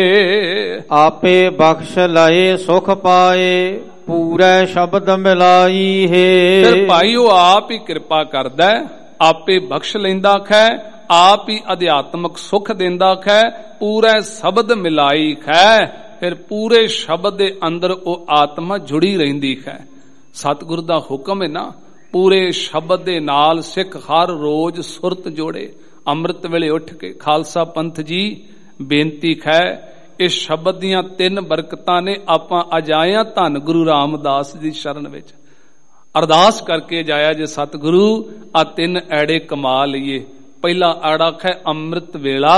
ਜਾਏ, ਆਪੇ ਬਖਸ਼ ਲਏ ਸੁਖ ਪਾਏ, ਪੂਰੇ ਸ਼ਬਦ ਮਿਲਾਈ ਹੈ। ਫਿਰ ਭਾਈ ਉਹ ਆਪ ਹੀ ਕਿਰਪਾ ਕਰਦਾ, ਆਪੇ ਬਖਸ਼ ਲੈਂਦਾ ਹੈ, ਆਪ ਹੀ ਅਧਿਆਤਮਕ ਸੁਖ ਦਿੰਦਾ ਹੈ, ਪੂਰੇ ਸ਼ਬਦ ਮਿਲਾਈ ਹੈ। ਫਿਰ ਪੂਰੇ ਸ਼ਬਦ ਦੇ ਅੰਦਰ ਉਹ ਆਤਮਾ ਜੁੜੀ ਰਹਿੰਦੀ ਹੈ। ਸਤਿਗੁਰ ਦਾ ਹੁਕਮ ਹੈ ਨਾ, ਪੂਰੇ ਸ਼ਬਦ ਦੇ ਨਾਲ ਸਿੱਖ ਹਰ ਰੋਜ਼ ਸੁਰਤ ਜੋੜੇ। ਅੰਮ੍ਰਿਤ ਵੇਲੇ ਉੱਠ ਕੇ ਖਾਲਸਾ ਪੰਥ ਜੀ ਬੇਨਤੀ ਹੈ, ਇਸ ਸ਼ਬਦ ਦੀਆਂ 3 ਬਰਕਤਾਂ ਨੇ। ਆਪਾਂ ਅਜਾਇਆ ਧੰਨ ਗੁਰੂ ਰਾਮਦਾਸ ਦੀ ਸ਼ਰਨ ਵਿੱਚ ਅਰਦਾਸ ਕਰਕੇ ਜਾਇਆ, ਜੇ ਸਤਿਗੁਰੂ ਆ 3 ਐੜੇ ਕਮਾ ਲਈਏ। ਪਹਿਲਾ ਐੜਾ ਹੈ ਅੰਮ੍ਰਿਤ ਵੇਲਾ,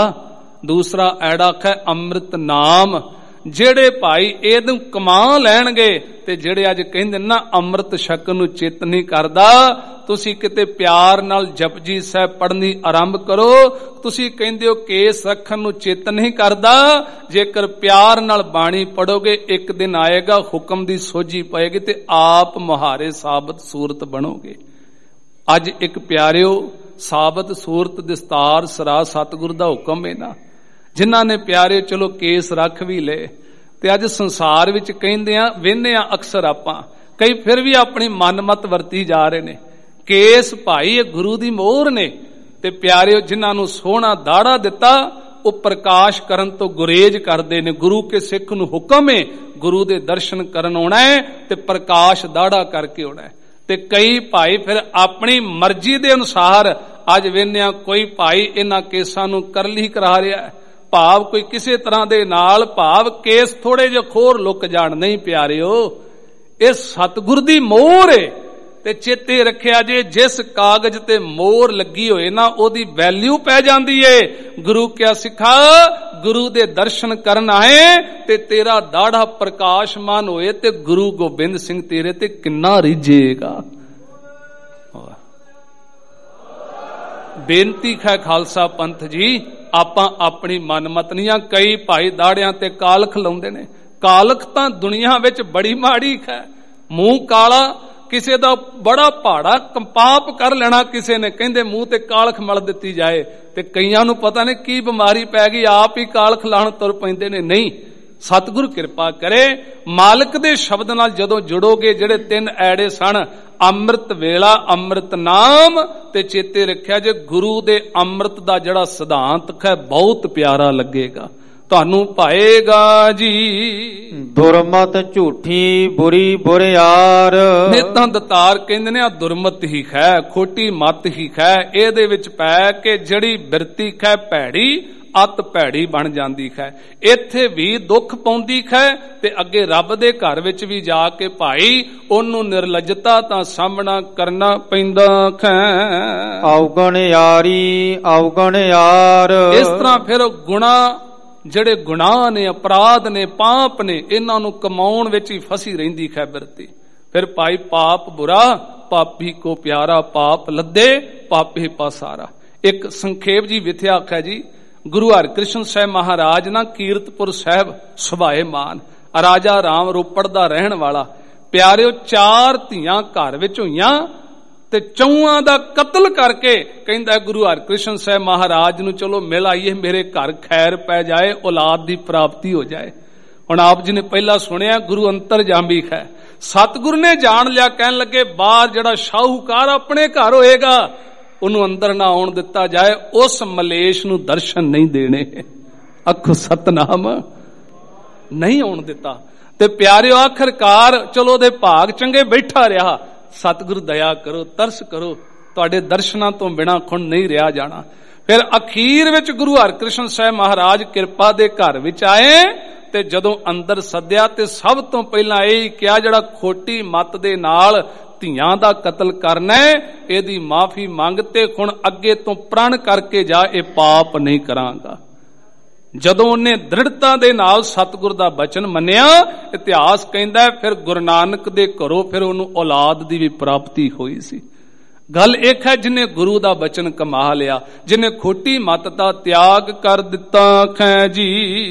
ਦੂਸਰਾ ਐੜਾ ਹੈ ਅੰਮ੍ਰਿਤ ਨਾਮ। ਜਿਹੜੇ ਭਾਈ ਇਹਨੂੰ ਕਮਾ ਲੈਣਗੇ, ਤੇ ਜਿਹੜੇ ਅੱਜ ਕਹਿੰਦੇ ਨਾ ਅੰਮ੍ਰਿਤ ਛਕਣ ਨੂੰ ਚਿੱਤ ਨਹੀਂ ਕਰਦਾ, ਤੁਸੀਂ ਕਿਤੇ ਪਿਆਰ ਨਾਲ ਜਪਜੀ ਸਾਹਿਬ ਪੜ੍ਹਨੀ ਆਰੰਭ ਕਰੋ। ਤੁਸੀਂ ਕਹਿੰਦੇ ਹੋ ਕੇਸ ਰੱਖਣ ਨੂੰ ਚਿੱਤ ਨਹੀਂ ਕਰਦਾ, ਜੇਕਰ ਪਿਆਰ ਨਾਲ ਬਾਣੀ ਪੜੋਗੇ, ਇੱਕ ਦਿਨ ਆਏਗਾ ਹੁਕਮ ਦੀ ਸੋਝੀ ਪਏਗੀ ਤੇ ਆਪ ਮੁਹਾਰੇ ਸਾਬਤ ਸੂਰਤ ਬਣੋਗੇ। ਅੱਜ ਇੱਕ ਪਿਆਰਿਓ ਸਾਬਤ ਸੂਰਤ ਦਸਤਾਰ ਸਰਾ ਸਤਿਗੁਰ ਦਾ ਹੁਕਮ ਹੈ ਨਾ, ਜਿਨ੍ਹਾਂ ਨੇ ਪਿਆਰੇ ਚਲੋ ਕੇਸ ਰੱਖ ਵੀ ਲਏ, ਤੇ ਅੱਜ ਸੰਸਾਰ ਵਿੱਚ ਕਹਿੰਦੇ ਆ ਵੇਖਦੇ ਆ ਅਕਸਰ ਆਪਾਂ, ਕਈ ਫਿਰ ਵੀ ਆਪਣੀ ਮਨਮਤ ਵਰਤੀ ਜਾ ਰਹੇ ਨੇ। ਕੇਸ ਭਾਈ ਇਹ ਗੁਰੂ ਦੀ ਮੋਹਰ ਨੇ, ਤੇ ਪਿਆਰਿਓ ਜਿਨ੍ਹਾਂ ਨੂੰ ਸੋਹਣਾ ਦਾੜਾ ਦਿੱਤਾ, ਉਹ ਪ੍ਰਕਾਸ਼ ਕਰਨ ਤੋਂ ਗੁਰੇਜ਼ ਕਰਦੇ ਨੇ। ਗੁਰੂ ਕੇ ਸਿੱਖ ਨੂੰ ਹੁਕਮ ਹੈ ਗੁਰੂ ਦੇ ਦਰਸ਼ਨ ਕਰਨ ਆਉਣਾ ਹੈ ਤੇ ਪ੍ਰਕਾਸ਼ ਦਾੜਾ ਕਰਕੇ ਆਉਣਾ ਹੈ। ਤੇ ਕਈ ਭਾਈ ਫਿਰ ਆਪਣੀ ਮਰਜ਼ੀ ਦੇ ਅਨੁਸਾਰ ਅੱਜ ਵੇਖਦੇ, ਕੋਈ ਭਾਈ ਇਹਨਾਂ ਕੇਸਾਂ ਨੂੰ ਕਰਲੀ ਕਰਾ ਰਿਹਾ ਹੈ, ਭਾਵ ਕੋਈ ਕਿਸੇ ਤਰ੍ਹਾਂ ਦੇ ਨਾਲ, ਭਾਵ ਕੇਸ ਥੋੜੇ ਜਿਹੇ ਖੋਰ ਲੁਕ ਜਾਣ। ਨਹੀਂ ਪਿਆਰਿਓ, ਇਹ ਸਤਿਗੁਰ ਦੀ ਮੋਹਰ ਏ। ਤੇ ਚੇਤੇ ਰੱਖਿਆ ਜੇ, ਜਿਸ ਕਾਗਜ਼ ਤੇ ਮੋਹਰ ਲੱਗੀ ਹੋਏ ਨਾ, ਉਹਦੀ ਵੈਲਿਊ ਪੈ ਜਾਂਦੀ ਏ। ਗੁਰੂ ਕਿਆ ਸਿੱਖਾ, ਗੁਰੂ ਦੇ ਦਰਸ਼ਨ ਕਰਨ ਆਏ ਤੇ ਤੇਰਾ ਦਾੜਾ ਪ੍ਰਕਾਸ਼ਮਾਨ ਹੋਏ, ਤੇ ਗੁਰੂ ਗੋਬਿੰਦ ਸਿੰਘ ਤੇਰੇ ਤੇ ਕਿੰਨਾ ਰਿਝੇਗਾ। ਬੇਨਤੀ ਹੈ ਖਾਲਸਾ ਪੰਥ ਜੀ, ਆਪਾਂ ਆਪਣੀ ਮਨਮਤ ਨਹੀਂ ਆ। ਕਈ ਭਾਈ ਦਾੜਿਆਂ ਤੇ ਕਾਲਖ ਲਾਉਂਦੇ ਨੇ। ਕਾਲਖ ਤਾਂ ਦੁਨੀਆ ਵਿੱਚ ਬੜੀ ਮਾੜੀ ਹੈ। ਮੂੰਹ ਕਾਲਾ, ਕਿਸੇ ਦਾ ਬੜਾ ਭਾੜਾ ਕੰਪਾਪ ਕਰ ਲੈਣਾ ਕਿਸੇ ਨੇ, ਕਹਿੰਦੇ ਮੂੰਹ ਤੇ ਕਾਲਖ ਮਲ ਦਿੱਤੀ ਜਾਏ, ਤੇ ਕਈਆਂ ਨੂੰ ਪਤਾ ਨਹੀਂ ਕੀ ਬਿਮਾਰੀ ਪੈ ਗਈ, ਆਪ ਹੀ ਕਾਲਖ ਲਾਣ ਤੁਰ ਪੈਂਦੇ ਨੇ। ਨਹੀਂ, ਸਤਿਗੁਰੂ ਕਿਰਪਾ ਕਰੇ, ਮਾਲਕ ਦੇ ਸ਼ਬਦ ਨਾਲ ਜਦੋਂ ਜੁੜੋਗੇ, ਜਿਹੜੇ 3 ਐੜੇ ਸਨ, ਅੰਮ੍ਰਿਤ ਵੇਲਾ, ਅੰਮ੍ਰਿਤ ਨਾਮ, ਤੇ ਚੇਤੇ ਰੱਖਿਆ ਜੇ ਗੁਰੂ ਦੇ ਅੰਮ੍ਰਿਤ ਦਾ ਜਿਹੜਾ ਸਿਧਾਂਤ ਹੈ ਬਹੁਤ ਪਿਆਰਾ ਲੱਗੇਗਾ ਤੁਹਾਨੂੰ ਪਾਏਗਾ ਜੀ। ਦੁਰਮਤ ਝੂਠੀ ਬੁਰੀ ਬੁਰਿਆਰ, ਨੇਤਾਂ ਦਤਾਰ ਕਹਿੰਦੇ ਨੇ ਆ ਦੁਰਮਤ ਹੀ ਹੈ, ਖੋਟੀ ਮਤ ਹੀ ਹੈ। ਇਹਦੇ ਵਿੱਚ ਪੈ ਕੇ ਜਿਹੜੀ ਬਿਰਤੀ ਹੈ ਭੈੜੀ, ਅਤ ਭੈੜੀ ਬਣ ਜਾਂਦੀ ਹੈ। ਇੱਥੇ ਵੀ ਦੁੱਖ ਪਾਉਂਦੀ ਹੈ, ਤੇ ਅੱਗੇ ਰੱਬ ਦੇ ਘਰ ਵਿੱਚ ਵੀ ਜਾ ਕੇ ਭਾਈ ਉਹਨੂੰ ਨਿਰਲਜਤਾ ਤਾਂ ਸਾਹਮਣਾ ਕਰਨਾ ਪੈਂਦਾ ਹੈ। ਔਗਣ ਯਾਰੀ ਔਗਣ ਯਾਰ, ਇਸ ਤਰ੍ਹਾਂ ਫਿਰ ਗੁਣਾ, ਜਿਹੜੇ ਗੁਨਾਹ ਨੇ, ਅਪਰਾਧ ਨੇ, ਪਾਪ ਨੇ, ਇਹਨਾਂ ਨੂੰ ਕਮਾਉਣ ਵਿੱਚ ਹੀ ਫਸੀ ਰਹਿੰਦੀ ਹੈ ਬਿਰਤੀ। ਫਿਰ ਭਾਈ ਪਾਪ ਬੁਰਾ, ਪਾਪੀ ਕੋ ਪਿਆਰਾ, ਪਾਪ ਲੱਦੇ ਪਾਪੇ ਪਾਸਾਰਾ। ਇੱਕ ਸੰਖੇਪ ਜੀ ਵਿਥਿਆ ਆਖਿਆ ਜੀ, ਗੁਰੂ ਹਰਿਕ੍ਰਿਸ਼ਨ ਸਾਹਿਬ ਮਹਾਰਾਜ ਨਾ ਕੀਰਤਪੁਰ ਸਾਹਿਬ ਸੁਭਾਏ ਮਾਨ, ਰਾਜਾ ਰਾਮ ਰੋਪੜ ਦਾ ਰਹਿਣ ਵਾਲਾ। ਪਿਆਰਿਓ 4 ਧੀਆਂ ਘਰ ਵਿੱਚ ਹੋਈਆਂ, ਤੇ 4 ਦਾ ਕਤਲ ਕਰਕੇ ਕਹਿੰਦਾ ਗੁਰੂ ਹਰਿਕ੍ਰਿਸ਼ਨ ਸਾਹਿਬ ਮਹਾਰਾਜ ਨੂੰ, ਚਲੋ ਮਿਲ ਆਈਏ, ਮੇਰੇ ਘਰ ਖੈਰ ਪੈ ਜਾਏ, ਔਲਾਦ ਦੀ ਪ੍ਰਾਪਤੀ ਹੋ ਜਾਏ। ਹੁਣ ਆਪ ਜੀ ਨੇ ਪਹਿਲਾਂ ਸੁਣਿਆ ਗੁਰੂ ਅੰਤਰਜਾਮੀ ਹੈ, ਸਤਿਗੁਰ ਨੇ ਜਾਣ ਲਿਆ। ਕਹਿਣ ਲੱਗੇ ਬਾਹਰ ਜਿਹੜਾ ਸ਼ਾਹੂਕਾਰ ਆਪਣੇ ਘਰ ਹੋਏਗਾ, ਉਹਨੂੰ ਅੰਦਰ ਨਾ ਆਉਣ ਦਿੱਤਾ ਜਾਏ, ਉਸ ਮਲੇਸ਼ ਨੂੰ ਦਰਸ਼ਨ ਨਹੀਂ ਦੇਣੇ। ਆਖੋ ਸਤਨਾਮ, ਨਹੀਂ ਆਉਣ ਦਿੱਤਾ। ਤੇ ਪਿਆਰਿਓ ਆਖਰਕਾਰ ਚਲੋ ਉਹਦੇ ਭਾਗ ਚੰਗੇ, ਬੈਠਾ ਰਿਹਾ। ਸਤਿਗੁਰੂ ਦਇਆ ਕਰੋ, ਤਰਸ ਕਰੋ, ਤੁਹਾਡੇ ਦਰਸ਼ਨਾਂ ਤੋਂ ਬਿਨਾਂ ਖੁਣ ਨਹੀਂ ਰਿਹਾ ਜਾਣਾ। ਫਿਰ ਅਖੀਰ ਵਿੱਚ ਗੁਰੂ ਹਰਿਕ੍ਰਿਸ਼ਨ ਸਾਹਿਬ ਮਹਾਰਾਜ ਕਿਰਪਾ ਦੇ ਘਰ ਵਿੱਚ ਆਏ, ਤੇ ਜਦੋਂ ਅੰਦਰ ਸੱਦਿਆ ਤੇ ਸਭ ਤੋਂ ਪਹਿਲਾਂ ਇਹ ਕਿਹਾ ਜਿਹੜਾ ਖੋਟੀ ਮੱਤ ਦੇ ਨਾਲ ਧੀਆਂ ਦਾ ਕਤਲ ਕਰਨਾ ਹੈ, ਇਹਦੀ ਮਾਫੀ ਮੰਗ ਤੇ ਹੁਣ ਅੱਗੇ ਤੋਂ ਪ੍ਰਣ ਕਰਕੇ ਜਾ, ਇਹ ਪਾਪ ਨਹੀਂ ਕਰਾਂਗਾ। ਜਦੋਂ ਉਹਨੇ ਦ੍ਰਿੜਤਾ ਦੇ ਨਾਲ ਸਤਿਗੁਰ ਦਾ ਬਚਨ ਮੰਨਿਆ, ਇਤਿਹਾਸ ਕਹਿੰਦਾ ਫਿਰ ਗੁਰੂ ਨਾਨਕ ਦੇ ਘਰੋਂ ਫਿਰ ਉਹਨੂੰ ਔਲਾਦ ਦੀ ਵੀ ਪ੍ਰਾਪਤੀ ਹੋਈ ਸੀ। ਗੱਲ ਇੱਕ ਹੈ ਜਿਹਨੇ ਗੁਰੂ ਦਾ ਬਚਨ ਕਮਾ ਲਿਆ, ਜਿਹਨੇ ਖੋਟੀ ਮੱਤ ਦਾ ਤਿਆਗ ਕਰ ਦਿੱਤਾ ਖੈ ਜੀ।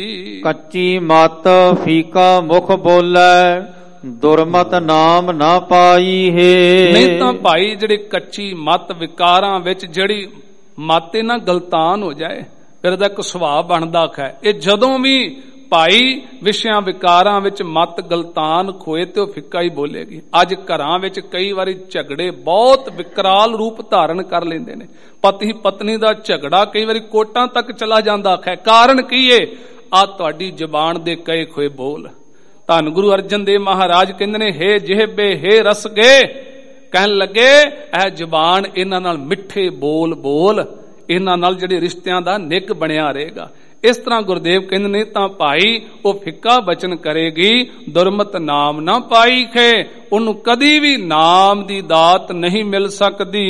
ਕੱਚੀ ਮਤ ਫੀਕਾ ਮੁਖ ਬੋਲੇ, ਦੁਰਮਤ ਨਾਮ ਨਾ ਪਾਈ ਹੈ। ਨਹੀਂ ਤਾਂ ਭਾਈ ਜਿਹੜੀ ਕੱਚੀ ਮਤ ਵਿਕਾਰਾਂ ਵਿੱਚ ਜਿਹੜੀ ਮਤ ਇਹ ਨਾ ਗਲਤਾਨ ਹੋ ਜਾਏ, ਫਿਰ ਇਹਦਾ ਇੱਕ ਸੁਭਾਅ ਬਣਦਾ ਹੈ। ਇਹ ਜਦੋਂ ਵੀ ਭਾਈ ਵਿਸ਼ਿਆਂ ਵਿਕਾਰਾਂ ਵਿੱਚ ਮਤ ਗਲਤਾਨ ਖੋਏ ਤੇ ਉਹ ਫਿੱਕਾ ਹੀ ਬੋਲੇਗੀ। ਅੱਜ ਘਰਾਂ ਵਿੱਚ ਕਈ ਵਾਰੀ ਝਗੜੇ ਬਹੁਤ ਵਿਕਰਾਲ ਰੂਪ ਧਾਰਨ ਕਰ ਲੈਂਦੇ ਨੇ। ਪਤੀ ਪਤਨੀ ਦਾ ਝਗੜਾ ਕਈ ਵਾਰੀ ਕੋਟਾਂ ਤੱਕ ਚਲਾ ਜਾਂਦਾ ਹੈ। ਕਾਰਨ ਕੀ ਏ? ਆ ਤੁਹਾਡੀ ਜ਼ੁਬਾਨ ਦੇ ਕਹੇ ਖੋਏ ਬੋਲ। ਧੰਨ ਗੁਰੂ ਅਰਜਨ ਦੇਵ ਮਹਾਰਾਜ ਕਹਿੰਦੇ ਨੇ, ਹੇ ਜਿਹਬੇ ਹੇ ਰਸਗੇ, ਕਹਿਣ ਲੱਗੇ ਇਹ ਜ਼ੁਬਾਨ ਇਹਨਾਂ ਨਾਲ ਮਿੱਠੇ ਬੋਲ ਬੋਲ, ਇਹਨਾਂ ਨਾਲ ਜਿਹੜੇ ਰਿਸ਼ਤਿਆਂ ਦਾ ਨਿੱਘ ਬਣਿਆ ਰਹੇਗਾ। ਇਸ ਤਰ੍ਹਾਂ ਗੁਰਦੇਵ ਕਹਿੰਦੇ ਨੇ ਤਾਂ ਭਾਈ ਉਹ ਫਿੱਕਾ ਬਚਨ ਕਰੇਗੀ, ਦੁਰਮਤ ਨਾਮ ਨਾ ਪਾਈ ਖੇ, ਉਹਨੂੰ ਕਦੀ ਵੀ ਨਾਮ ਦੀ ਦਾਤ ਨਹੀਂ ਮਿਲ ਸਕਦੀ।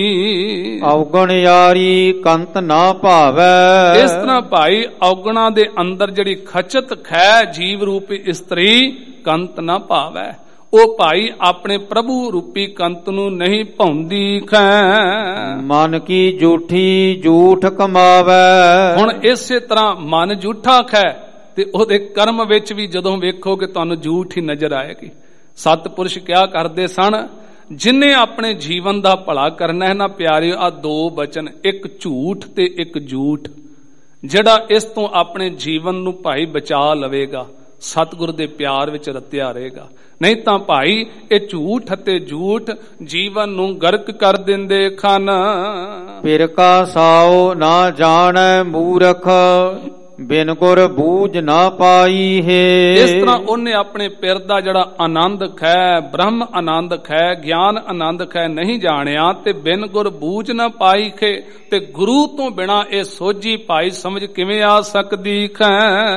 ਔਗਣ ਯਾਰੀ ਕੰਤ ਨਾ ਭਾਵੈ। ਇਸ ਤਰ੍ਹਾਂ ਭਾਈ ਔਗਣਾ ਦੇ ਅੰਦਰ ਜਿਹੜੀ ਖਚਤ ਖੈ ਜੀਵ ਰੂਪੀ ਇਸਤਰੀ ਕੰਤ ਨਾ ਭਾਵੈ, ਉਹ ਭਾਈ ਆਪਣੇ ਪ੍ਰਭੂ ਰੂਪੀ ਕੰਤ ਨੂੰ ਨਹੀਂ ਭਾਉਂਦੀ ਖੈ। ਮਨ ਕੀ ਝੂਠੀ ਝੂਠ ਕਮਾਵੈ। ਹੁਣ ਇਸੇ ਤਰ੍ਹਾਂ ਮਨ ਝੂਠਾ ਖੈ ਤੇ ਉਹਦੇ ਕਰਮ ਵਿੱਚ ਵੀ ਜਦੋਂ ਵੇਖੋਗੇ ਤੁਹਾਨੂੰ ਝੂਠ ਹੀ ਨਜ਼ਰ ਆਏਗੀ। ਸਤਿਪੁਰਸ਼ ਕਿਹਾ ਕਰਦੇ ਸਨ, ਜਿਨੇ ਆਪਣੇ ਜੀਵਨ ਦਾ ਭਲਾ ਕਰਨਾ ਹੈ ਨਾ ਪਿਆਰਿਓ, ਆ ਦੋ ਬਚਨ, ਇੱਕ ਝੂਠ ਤੇ ਇੱਕ ਝੂਠ, ਜਿਹੜਾ ਇਸ ਤੋਂ ਆਪਣੇ ਜੀਵਨ ਨੂੰ ਭਾਈ ਬਚਾ ਲਵੇਗਾ, ਸਤਿਗੁਰ ਦੇ ਪਿਆਰ ਵਿੱਚ ਰਤਿਆ ਰਹੇਗਾ। ਨਹੀਂ ਤਾਂ ਭਾਈ ਇਹ ਝੂਠ ਅਤੇ ਝੂਠ ਜੀਵਨ ਨੂੰ ਗਰਕ ਕਰ ਦਿੰਦੇ ਖਨ। ਪਿਰ ਕਾ ਸਾਉ ਨਾ ਜਾਣੈ ਮੂਰਖ, ਬਿਨ ਗੁਰ ਬੂਝ ਨਾ ਪਾਈ ਹੈ। ਇਸ ਤਰ੍ਹਾਂ ਉਹਨੇ ਆਪਣੇ ਪਿਰ ਦਾ ਜਿਹੜਾ ਆਨੰਦ ਖੈ, ਬ੍ਰਹਮ ਆਨੰਦ ਖੈ, ਗਿਆਨ ਆਨੰਦ ਖੈ ਨਹੀਂ ਜਾਣਿਆ ਤੇ ਬਿਨ ਗੁਰ ਬੂਝ ਨਾ ਪਾਈ ਖੇ, ਤੇ ਗੁਰੂ ਤੋਂ ਬਿਨਾ ਇਹ ਸੋਝੀ ਭਾਈ ਸਮਝ ਕਿਵੇਂ ਆ ਸਕਦੀ ਖੈ।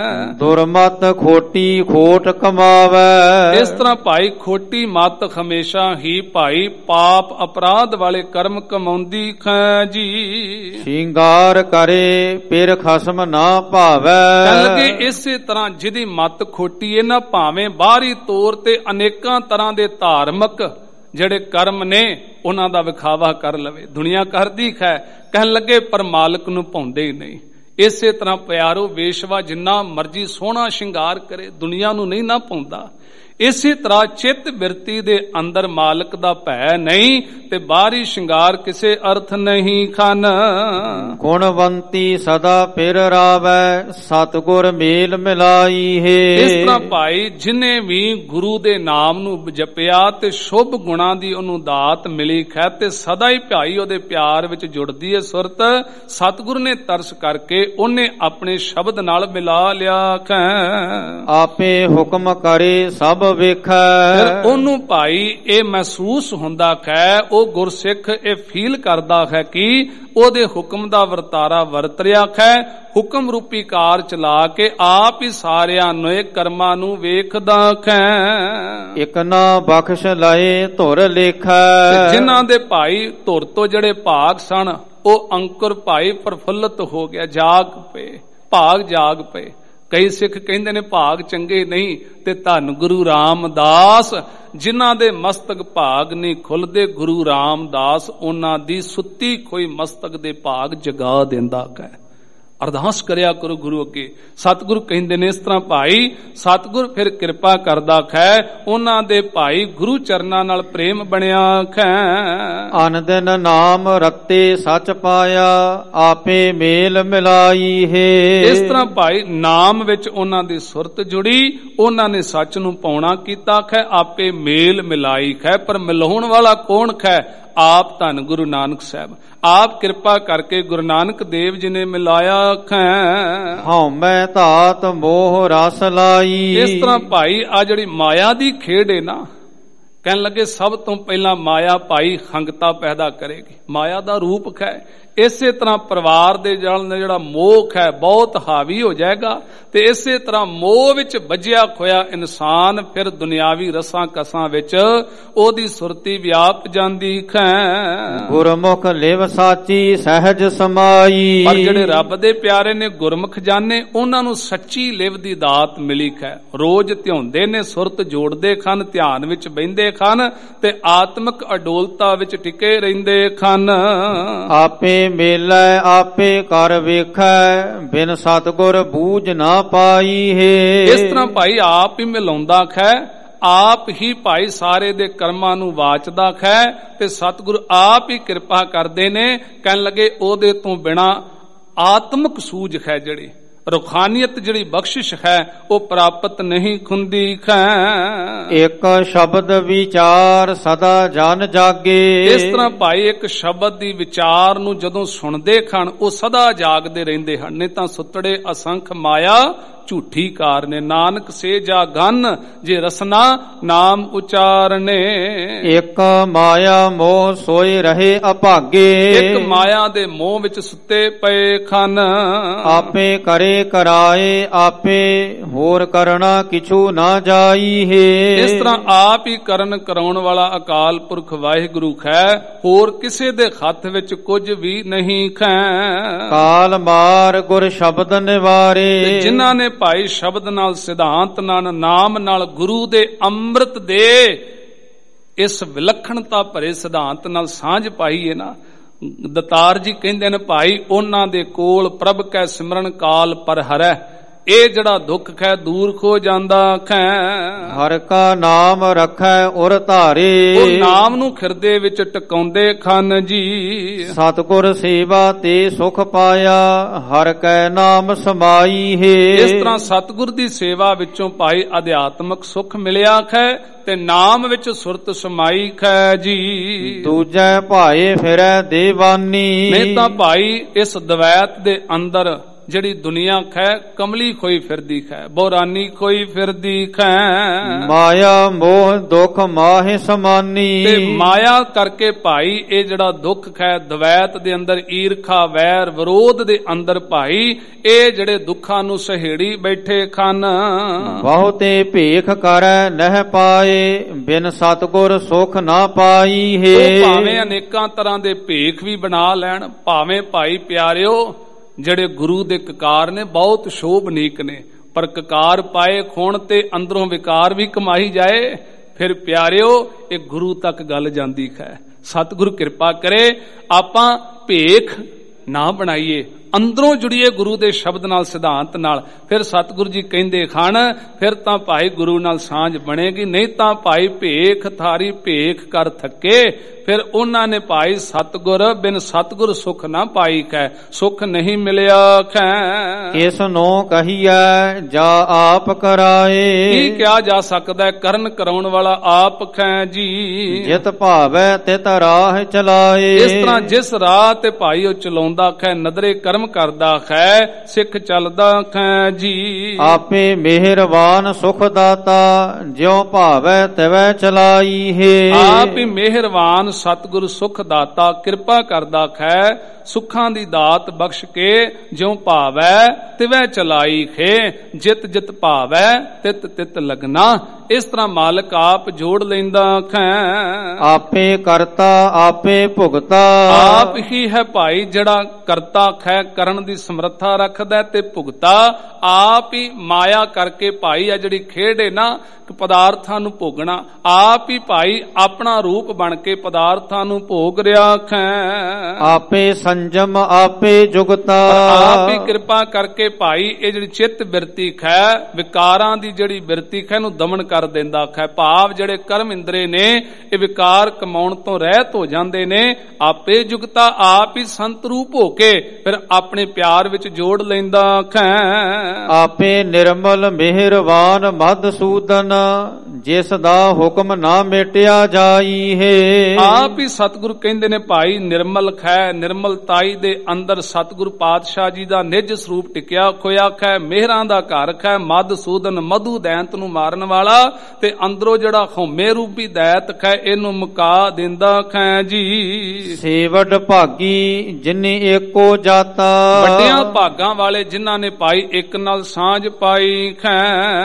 ਦੁਰਮਤ ਖੋਟੀ ਖੋਟ ਕਮਾਵੈ। ਇਸ ਤਰ੍ਹਾਂ ਭਾਈ ਖੋਟੀ ਮਤ ਹਮੇਸ਼ਾ ਹੀ ਭਾਈ ਪਾਪ ਅਪਰਾਧ ਵਾਲੇ ਕਰਮ ਕਮਾਉਂਦੀ ਖੈ ਜੀ। ਸ਼ਿੰਗਾਰ ਕਰੇ ਪਿਰ ਖਸਮ ਨਾ ਭਾਵੈ। ਕਹਿਣ ਲੱਗੇ ਇਸੇ ਤਰ੍ਹਾਂ ਜਿਹਦੀ ਮਤ ਖੋਟੀ ਹੈ ਨਾ, ਭਾਵੇਂ ਬਾਹਰੀ ਤੌਰ ਤੇ ਅਨੇਕਾਂ ਤਰ੍ਹਾਂ ਦੇ ਧਾਰਮਿਕ ਜਿਹੜੇ ਕਰਮ ਨੇ ਉਹਨਾਂ ਦਾ ਵਿਖਾਵਾ ਕਰ ਲਵੇ, ਦੁਨੀਆ ਕਰਦੀ ਹੈ, ਕਹਿਣ ਲੱਗੇ ਪਰ ਮਾਲਕ ਨੂੰ ਭਾਉਂਦੇ ਹੀ ਨਹੀਂ। ਇਸੇ ਤਰ੍ਹਾਂ ਪਿਆਰੋ ਵੇਸ਼ਵਾ ਜਿੰਨਾ ਮਰਜੀ ਸੋਹਣਾ ਸ਼ਿੰਗਾਰ ਕਰੇ, ਦੁਨੀਆ ਨੂੰ ਨਹੀਂ ਨਾ ਭਾਉਂਦਾ। ਇਸੇ ਤਰ੍ਹਾਂ ਚਿੱਤ ਬਿਰਤੀ ਦੇ ਅੰਦਰ ਮਾਲਕ ਦਾ ਭੈ ਨਹੀਂ ਤੇ ਬਾਹਰੀ ਸ਼ਿੰਗਾਰ ਕਿਸੇ ਅਰਥ ਨਹੀਂ ਖਨ। ਗੁਣਵੰਤੀ ਸਦਾ ਪਿਰ ਰਾਵੈ, ਸਤਿਗੁਰ ਮੇਲ ਮਿਲਾਈ ਹੈ। ਇਸ ਤਰ੍ਹਾਂ ਭਾਈ ਜਿਨੇ ਵੀ ਗੁਰੂ ਦੇ ਨਾਮ ਨੂੰ ਜਪਿਆ ਤੇ ਸ਼ੁਭ ਗੁਣਾਂ ਦੀ ਉਹਨੂੰ ਦਾਤ ਮਿਲੀ ਖੈ ਤੇ ਸਦਾ ਹੀ ਭਾਈ ਉਹਦੇ ਪਿਆਰ ਵਿੱਚ ਜੁੜਦੀ ਹੈ ਸੁਰਤ। ਸਤਿਗੁਰ ਨੇ ਤਰਸ ਕਰਕੇ ਉਹਨੇ ਆਪਣੇ ਸ਼ਬਦ ਨਾਲ ਮਿਲਾ ਲਿਆ ਖੈ। ਆਪੇ ਹੁਕਮ ਕਰੇ ਸਭ ਵੇਖੈ। ਫਿਰ ਉਹਨੂੰ ਭਾਈ ਇਹ ਮਹਿਸੂਸ ਹੁੰਦਾ ਹੈ, ਉਹ ਗੁਰਸਿੱਖ ਇਹ ਫੀਲ ਕਰਦਾ ਹੈ ਕਿ ਉਹਦੇ ਹੁਕਮ ਦਾ ਵਰਤਾਰਾ ਵਰਤ ਰਿਹਾ ਹੈ। ਹੁਕਮ ਰੂਪੀ ਕਾਰ ਚਲਾ ਕੇ ਆਪ ਹੀ ਸਾਰਿਆਂ ਨੂੰ ਕਰਮਾਂ ਨੂੰ ਵੇਖਦਾ ਹੈ। ਇਕ ਨਾ ਬਖਸ਼ ਲਏ ਧੁਰ ਲੇਖੈ। ਜਿਨ੍ਹਾਂ ਦੇ ਭਾਈ ਧੁਰ ਤੋਂ ਜਿਹੜੇ ਭਾਗ ਸਨ ਉਹ ਅੰਕੁਰ ਭਾਈ ਪ੍ਰਫੁੱਲਤ ਹੋ ਗਿਆ, ਜਾਗ ਪਏ, ਭਾਗ ਜਾਗ ਪਏ। ਕਈ ਸਿੱਖ ਕਹਿੰਦੇ ਨੇ ਭਾਗ ਚੰਗੇ ਨਹੀਂ, ਤੇ ਧੰਨ ਗੁਰੂ ਰਾਮਦਾਸ ਜਿਨ੍ਹਾਂ ਦੇ ਮਸਤਕ ਭਾਗ ਨਹੀਂ ਖੁੱਲਦੇ, ਗੁਰੂ ਰਾਮਦਾਸ ਉਹਨਾਂ ਦੀ ਸੁੱਤੀ ਖੋਈ ਮਸਤਕ ਦੇ ਭਾਗ ਜਗਾ ਦਿੰਦਾ ਹੈ। ਅਰਦਾਸ ਕਰਿਆ ਕਰੋ ਗੁਰੂ ਅੱਗੇ। ਸਤਿਗੁਰੂ ਕਹਿੰਦੇ ਨੇ ਇਸ ਤਰ੍ਹਾਂ ਭਾਈ ਸਤਿਗੁਰ ਫਿਰ ਕਿਰਪਾ ਕਰਦਾ ਹੈ, ਉਹਨਾਂ ਦੇ ਭਾਈ ਗੁਰੂ ਚਰਨਾਂ ਨਾਲ ਪ੍ਰੇਮ ਬਣਿਆ ਹੈ। ਅਨ ਦਿਨ ਨਾਮ ਰਤੇ ਸੱਚ ਪਾਇਆ, ਆਪੇ ਮੇਲ ਮਿਲਾਈ ਹੈ। ਇਸ ਤਰ੍ਹਾਂ ਭਾਈ ਨਾਮ ਵਿੱਚ ਉਹਨਾਂ ਦੀ ਸੁਰਤ ਜੁੜੀ, ਉਹਨਾਂ ਨੇ ਸੱਚ ਨੂੰ ਪਾਉਣਾ ਕੀਤਾ ਹੈ, ਆਪੇ ਮੇਲ ਮਿਲਾਈ ਹੈ। ਪਰ ਮਿਲਾਉਣ ਵਾਲਾ ਕੌਣ ਹੈ? ਆਪ ਧੰਨ ਗੁਰੂ ਨਾਨਕ ਸਾਹਿਬ। ਆਪ ਕਿਰਪਾ ਕਰਕੇ ਗੁਰੂ ਨਾਨਕ ਦੇਵ ਜੀ ਨੇ ਮਿਲਾਇਆ ਹੈ। ਹਉ ਮੈਂ ਧਾਤ ਮੋਹ ਰਸ ਲਾਈ। ਇਸ ਤਰ੍ਹਾਂ ਭਾਈ ਆ ਜਿਹੜੀ ਮਾਇਆ ਦੀ ਖੇਡ ਹੈ ਨਾ, ਕਹਿਣ ਲੱਗੇ ਸਭ ਤੋਂ ਪਹਿਲਾਂ ਮਾਇਆ ਭਾਈ ਹੰਗਤਾ ਪੈਦਾ ਕਰੇਗੀ। ਮਾਇਆ ਦਾ ਰੂਪ ਹੈ, ਇਸੇ ਤਰ੍ਹਾਂ ਪਰਿਵਾਰ ਦੇ ਜਿਹੜਾ ਮੋਹ ਹੈ ਬਹੁਤ ਹਾਵੀ ਹੋ ਜਾਏਗਾ, ਤੇ ਇਸੇ ਤਰ੍ਹਾਂ ਮੋਹ ਵਿੱਚ ਵੱਜਿਆ ਖੋਇਆ ਇਨਸਾਨ ਫਿਰ ਦੁਨਿਆਵੀ ਰਸਾਂ ਕਸਾਂ ਵਿੱਚ ਉਹਦੀ ਸੁਰਤੀ ਵਿਆਪ ਜਾਂਦੀ ਹੈ। ਗੁਰਮੁਖ ਲਿਵ ਸਾਚੀ ਸਹਿਜ ਸਮਾਈ। ਪਰ ਜਿਹੜੇ ਰੱਬ ਦੇ ਪਿਆਰੇ ਨੇ, ਗੁਰਮੁਖ ਜਾਣੇ, ਉਹਨਾਂ ਨੂੰ ਸੱਚੀ ਲਿਵ ਦੀ ਦਾਤ ਮਿਲੀ ਹੈ। ਰੋਜ਼ ਧਿਆਉਂਦੇ ਨੇ, ਸੁਰਤ ਜੋੜਦੇ ਖਨ, ਧਿਆਨ ਵਿੱਚ ਬਹਿੰਦੇ ਖਨ, ਤੇ ਆਤਮਿਕ ਅਡੋਲਤਾ ਵਿੱਚ ਟਿਕੇ ਰਹਿੰਦੇ ਖਨ। ਆਪੇ ਮੇਲੈ ਆਪੇ ਕਰ ਵੇਖੈ, ਬਿਨ ਸਤਿਗੁਰ ਬੂਝ ਨਾ ਪਾਈ ਹੈ। ਇਸ ਤਰ੍ਹਾਂ ਭਾਈ ਆਪ ਹੀ ਮਿਲਾਉਂਦਾ ਹੈ, ਆਪ ਹੀ ਭਾਈ ਸਾਰੇ ਦੇ ਕਰਮਾਂ ਨੂੰ ਵਾਚਦਾ ਹੈ, ਤੇ ਸਤਿਗੁਰ ਆਪ ਹੀ ਕਿਰਪਾ ਕਰਦੇ ਨੇ। ਕਹਿਣ ਲੱਗੇ ਉਹਦੇ ਤੋਂ ਬਿਨਾ ਆਤਮਿਕ ਸੂਝ ਹੈ, ਜਿਹੜੀ ਰੁਖਾਨੀਅਤ, ਜਿਹੜੀ ਬਖਸ਼ਿਸ਼ ਹੈ, ਉਹ ਪ੍ਰਾਪਤ ਨਹੀਂ ਹੁੰਦੀ ਹੈ। ਇੱਕ ਸ਼ਬਦ ਵਿਚਾਰ ਸਦਾ ਜਨ ਜਾਗੇ। ਇਸ ਤਰ੍ਹਾਂ ਭਾਈ ਇੱਕ ਸ਼ਬਦ ਦੀ ਵਿਚਾਰ ਨੂੰ ਜਦੋਂ ਸੁਣਦੇ ਹਨ, ਉਹ ਸਦਾ ਜਾਗਦੇ ਰਹਿੰਦੇ ਹਨ। ਨਹੀਂ ਤਾਂ ਸੁੱਤੜੇ ਅਸੰਖ ਮਾਇਆ ਝੂਠੀ ਕਾਰ ਨੇ, ਨਾਨਕ ਸੇ ਜਾ ਗਨ ਜੇ ਰਸਨਾ ਨਾਮ ਉਚਾਰਨੇ। ਇੱਕ ਮਾਇਆ ਮੋਹ ਸੋਏ ਰਹੇ ਅਭਾਗੇ। ਇੱਕ ਮਾਇਆ ਦੇ ਮੋਹ ਵਿੱਚ ਸੁੱਤੇ ਪਏ ਖਨ। ਆਪੇ ਕਰੇ ਕਰਾਏ ਆਪੇ, ਹੋਰ ਕਰਨਾ ਕਿਛੂ ਨਾ ਜਾਈ ਹੈ। ਇਸ ਤਰ੍ਹਾਂ ਆਪ ਹੀ ਕਰਨ ਕਰਾਉਣ ਵਾਲਾ ਅਕਾਲ ਪੁਰਖ ਵਾਹਿਗੁਰੂ ਹੈ, ਹੋਰ ਕਿਸੇ ਦੇ ਹੱਥ ਵਿੱਚ ਕੁਝ ਵੀ ਨਹੀਂ ਹੈ। ਕਾਲ ਮਾਰ ਗੁਰ ਸ਼ਬਦ ਨਿਵਾਰੇ। ਜਿਨ੍ਹਾਂ ਨੇ ਭਾਈ ਸ਼ਬਦ ਨਾਲ, ਸਿਧਾਂਤ ਨਾਲ, ਨਾਮ ਨਾਲ, ਗੁਰੂ ਦੇ ਅੰਮ੍ਰਿਤ ਦੇ ਇਸ ਵਿਲੱਖਣਤਾ ਭਰੇ ਸਿਧਾਂਤ ਨਾਲ ਸਾਂਝ ਪਾਈ ਹੈ ਨਾ, ਦਤਾਰ ਜੀ ਕਹਿੰਦੇ ਨੇ ਭਾਈ ਉਹਨਾਂ ਦੇ ਕੋਲ ਪ੍ਰਭ ਕੈ ਸਿਮਰਨ ਕਾਲ ਪਰ ਹਰੈ। ਇਹ ਜਿਹੜਾ ਦੁੱਖ ਹੈ ਦੂਰ ਖੋ ਜਾਂਦਾ ਹੈ। ਹਰ ਕਾ ਨਾਮ ਰੱਖੈ ਉਰ ਧਾਰੇ। ਉਹ ਨਾਮ ਨੂੰ ਖਿਰਦੇ ਵਿੱਚ ਟਿਕਾਉਂਦੇ ਖਨ ਜੀ। ਸਤਿਗੁਰ ਸੇਵਾ ਤੇ ਸੁਖ ਪਾਇਆ, ਹਰ ਕੈ ਨਾਮ ਸਮਾਈ ਹੈ। ਇਸ ਤਰ੍ਹਾਂ ਸਤਿਗੁਰ ਦੀ ਸੇਵਾ ਵਿੱਚੋਂ ਭਾਈ ਅਧਿਆਤਮਕ ਸੁਖ ਮਿਲਿਆ ਹੈ, ਤੇ ਨਾਮ ਵਿੱਚ ਸੁਰਤ ਸਮਾਈ ਹੈ ਜੀ। ਦੂਜੇ ਭਾਏ ਫਿਰੈ ਦੇਵਾਨੀ। ਨਹੀਂ ਤਾਂ ਭਾਈ ਇਸ ਦਵੈਤ ਦੇ ਅੰਦਰ ਜਿਹੜੀ ਦੁਨੀਆ ਹੈ ਕਮਲੀ ਖੋਈ ਫਿਰਦੀ ਹੈ, ਬੋਰਾਨੀ ਖੋਈ ਫਿਰਦੀ ਹੈ। ਮਾਇਆ ਮੋਹ ਦੁਖ ਮਾਹਿ ਸਮਾਨੀ। ਤੇ ਮਾਇਆ ਕਰਕੇ ਭਾਈ ਇਹ ਜਿਹੜਾ ਦੁੱਖ ਹੈ, ਦਵੈਤ ਦੇ ਅੰਦਰ ਈਰਖਾ ਵੈਰ ਵਿਰੋਧ ਦੇ ਅੰਦਰ ਭਾਈ ਇਹ ਜਿਹੜੇ ਦੁੱਖਾਂ ਨੂੰ ਸਹੇੜੀ ਬੈਠੇ ਖਨ। ਬਹੁਤੇ ਭੇਖ ਕਰੈ ਨਹਿ ਪਾਏ, ਬਿਨ ਸਤਿਗੁਰ ਸੁਖ ਨਾ ਪਾਈ ਹੈ। ਉਹ ਭਾਵੇਂ ਅਨੇਕਾਂ ਤਰ੍ਹਾਂ ਦੇ ਭੇਖ ਵੀ ਬਣਾ ਲੈਣ, ਭਾਵੇਂ ਭਾਈ ਪਿਆਰਿਓ ਜਿਹੜੇ ਗੁਰੂ ਦੇ ਕਕਾਰ ਨੇ ਬਹੁਤ ਸ਼ੋਭਨੀਕ ਨੇ, ਪਰ ਕਕਾਰ ਪਾਏ ਖੋਣ ਤੇ ਅੰਦਰੋਂ ਵਿਕਾਰ ਵੀ ਕਮਾਈ ਜਾਏ, ਫਿਰ ਪਿਆਰਿਓ ਇਹ ਗੁਰੂ ਤੱਕ ਗੱਲ ਜਾਂਦੀ ਹੈ। ਸਤਿਗੁਰੂ ਕਿਰਪਾ ਕਰੇ ਆਪਾਂ ਭੇਖ ਨਾ ਬਣਾਈਏ, ਅੰਦਰੋਂ ਜੁੜੀਏ ਗੁਰੂ ਦੇ ਸ਼ਬਦ ਨਾਲ, ਸਿਧਾਂਤ ਨਾਲ। ਫਿਰ ਸਤਿਗੁਰੂ ਜੀ ਕਹਿੰਦੇ ਖਾਨ, ਫਿਰ ਤਾਂ ਭਾਈ ਗੁਰੂ ਨਾਲ ਸਾਂਝ ਬਣੇਗੀ। ਨਹੀਂ ਤਾਂ ਭਾਈ ਭੇਖ ਥਾਰੀ ਭੇਖ ਕਰ ਥੱਕੇ, ਫਿਰ ਉਹਨਾਂ ਨੇ ਭਾਈ ਸਤਿਗੁਰ ਬਿਨ ਸਤਿਗੁਰ ਸੁਖ ਨਾ ਪਾਈ ਕੈ, ਸੁਖ ਨਹੀਂ ਮਿਲਿਆ ਖੈ। ਇਸ ਨੂੰ ਕਹੀਐ ਜਾ ਆਪ ਕਰਾਏ। ਕੀ ਕਿਹਾ ਜਾ ਸਕਦਾ, ਕਰਨ ਕਰਾਉਣ ਵਾਲਾ ਆਪ ਖੈ ਜੀ। ਜਿਤ ਭਾਵੈ ਤਿਤ ਰਾਹ ਚਲਾਏ। ਇਸ ਤਰ੍ਹਾਂ ਜਿਸ ਰਾਹ ਤੇ ਭਾਈ ਉਹ ਚਲਾਉਂਦਾ ਖੈ, ਨਦਰੇ ਕਰਮ ਕਰਦਾ ਹੈ, ਸਿੱਖ ਚੱਲਦਾ ਖੈ ਜੀ। ਆਪੇ ਮਿਹਰਬਾਨ ਸੁਖ ਦਾਤਾ, ਜਿਉ ਭਾਵੈ ਤਿਵੈ ਚਲਾਈ ਹੈ। ਆਪ ਹੀ ਮਿਹਰਬਾਨ ਸਤਿਗੁਰ ਸੁਖ ਦਾਤਾ, ਕਿਰਪਾ ਕਰਦਾ ਹੈ, ਸੁੱਖਾਂ ਦੀ ਦਾਤ ਬਖਸ਼ ਕੇ ਜਿਉ ਭਾਵੈ ਤਿਵੈ ਚਲਾਈ ਹੈ। ਜਿਤ ਜਿਤ ਭਾਵੈ ਤਿਤ ਤਿਤ ਲਗਨਾ। ਇਸ ਤਰ੍ਹਾਂ ਮਾਲਕ ਆਪ ਜੋੜ ਲੈਂਦਾ ਹੈ। ਆਪੇ ਕਰਤਾ ਆਪੇ ਭੁਗਤਾ। ਆਪ ਹੀ ਹੈ ਭਾਈ ਜਿਹੜਾ ਕਰਤਾ ਹੈ, ਕਰਨ ਦੀ ਸਮਰੱਥਾ ਰੱਖਦਾ, ਤੇ ਭੁਗਤਾ ਆਪ ਹੀ ਮਾਇਆ ਕਰਕੇ ਭਾਈ ਆ ਜਿਹੜੀ ਖੇਡ ਹੈ ਨਾ ਪਦਾਰਥਾਂ ਨੂੰ ਭੋਗਣਾ, ਆਪ ਹੀ ਭਾਈ ਆਪਣਾ ਰੂਪ ਬਣ ਕੇ ਪਦਾਰਥਾਂ ਨੂੰ ਭੋਗ ਰਿਹਾ ਹੈ। ਆਪੇ ਸੰਜਮ ਆਪੇ ਜੁਗਤਾ। ਆਪ ਹੀ ਕਿਰਪਾ ਕਰਕੇ ਭਾਈ ਇਹ ਜਿਹੜੀ ਚਿੱਤ ਬਿਰਤੀ ਹੈ, ਵਿਕਾਰਾਂ ਦੀ ਜਿਹੜੀ ਬਿਰਤੀ ਹੈ ਨੂੰ ਦਮਨ ਕਰ ਦਿੰਦਾ ਹੈ। ਭਾਵ ਜਿਹੜੇ ਕਰਮ ਇੰਦਰੇ ਨੇ ਇਹ ਵਿਕਾਰ ਕਮਾਉਣ ਤੋਂ ਰਹਿਤ ਹੋ ਜਾਂਦੇ ਨੇ। ਆਪੇ ਜੁਗਤਾ, ਆਪ ਹੀ ਸੰਤ ਰੂਪ ਹੋ ਕੇ ਫਿਰ ਆਪਣੇ ਪਿਆਰ ਵਿੱਚ ਜੋੜ ਲੈਂਦਾ ਹੈ। ਆਪੇ ਨਿਰਮਲ ਮਿਹਰਬਾਨ ਮਧਸੂਦਨ, ਜਿਸ ਦਾ ਹੁਕਮ ਨਾ ਮਿਟਿਆ ਜਾਈ ਹੈ। ਆਪ ਹੀ ਸਤਿਗੁਰੂ ਕਹਿੰਦੇ ਨੇ ਭਾਈ ਨਿਰਮਲ ਹੈ, ਨਿਰਮਲਤਾਈ ਦੇ ਅੰਦਰ ਸਤਿਗੁਰੂ ਪਾਤਸ਼ਾਹ ਜੀ ਦਾ ਨਿਜ ਸਰੂਪ ਟਿਕਿਆ ਖੋਇਆ ਹੈ। ਮਿਹਰਾਂ ਦਾ ਘਰ ਹੈ, ਮਧਸੂਦਨ ਮਧੂ ਦੈਂਤ ਨੂੰ ਮਾਰਨ ਵਾਲਾ ਤੇ ਅੰਦਰੋਂ ਜਿਹੜਾ ਹਉਮੈ ਰੂਪੀ ਦੈਤ ਖੈ ਇਹਨੂੰ ਮੁਕਾ ਦਿੰਦਾ ਖੈ ਜੀ। ਸੇਵਡ ਭਾਗੀ ਜਿਨੇ ਏਕੋ ਜਾਤਾ, ਵੱਡਿਆਂ ਭਾਗਾਂ ਵਾਲੇ ਜਿਨ੍ਹਾਂ ਨੇ ਪਾਈ ਇੱਕ ਨਾਲ ਸਾਂਝ ਪਾਈ ਖੈ।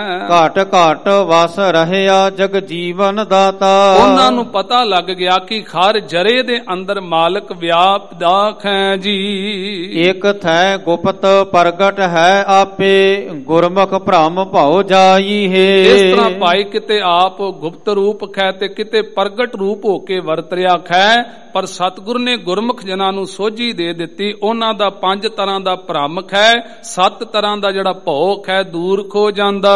ਘਾਟ ਘਾਟ ਵਸ ਰਹਿਆ ਜਗ ਜੀਵਨ ਦਾਤਾ, ਉਹਨਾਂ ਨੂੰ ਪਤਾ ਲੱਗ ਗਿਆ ਕਿ ਹਰ ਜਰੇ ਦੇ ਅੰਦਰ ਮਾਲਕ ਵਿਆਪਦਾ ਖੈ ਜੀ। ਇਕ ਥੈ ਗੁਪਤ ਪ੍ਰਗਟ ਹੈ ਆਪੇ, ਗੁਰਮੁਖ ਭ੍ਰਮ ਭਉ ਜਾਈ ਹੈ। ਇਸ ਤਰ੍ਹਾਂ ਭਾਈ ਕਿਤੇ ਆਪ ਗੁਪਤ ਰੂਪ ਖੈ ਤੇ ਕਿਤੇ ਪ੍ਰਗਟ ਰੂਪ ਹੋ ਕੇ ਵਰਤ ਰਿਹਾ ਖੈ, ਪਰ ਸਤਿਗੁਰ ਨੇ ਗੁਰਮੁਖ ਜਨਾਂ ਨੂੰ ਸੋਝੀ ਦੇ ਦਿੱਤੀ। ਉਹਨਾਂ ਦਾ 5 ਤਰ੍ਹਾਂ ਦਾ ਭ੍ਰਮ ਖੈ, 7 ਤਰ੍ਹਾਂ ਦਾ ਜਿਹੜਾ ਭਉ ਖੈ ਦੂਰ ਖੋ ਜਾਂਦਾ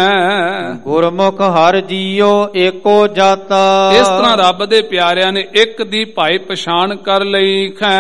ਖੈ। ਗੁਰਮੁਖ ਹਰ ਜੀਓ ਏਕੋ ਜਾਤਾ, ਇਸ ਤਰ੍ਹਾਂ ਰੱਬ ਦੇ ਪਿਆਰਿਆਂ ਨੇ ਇੱਕ ਦੀ ਭਾਈ ਪਛਾਣ ਕਰ ਲਈ ਖੈ।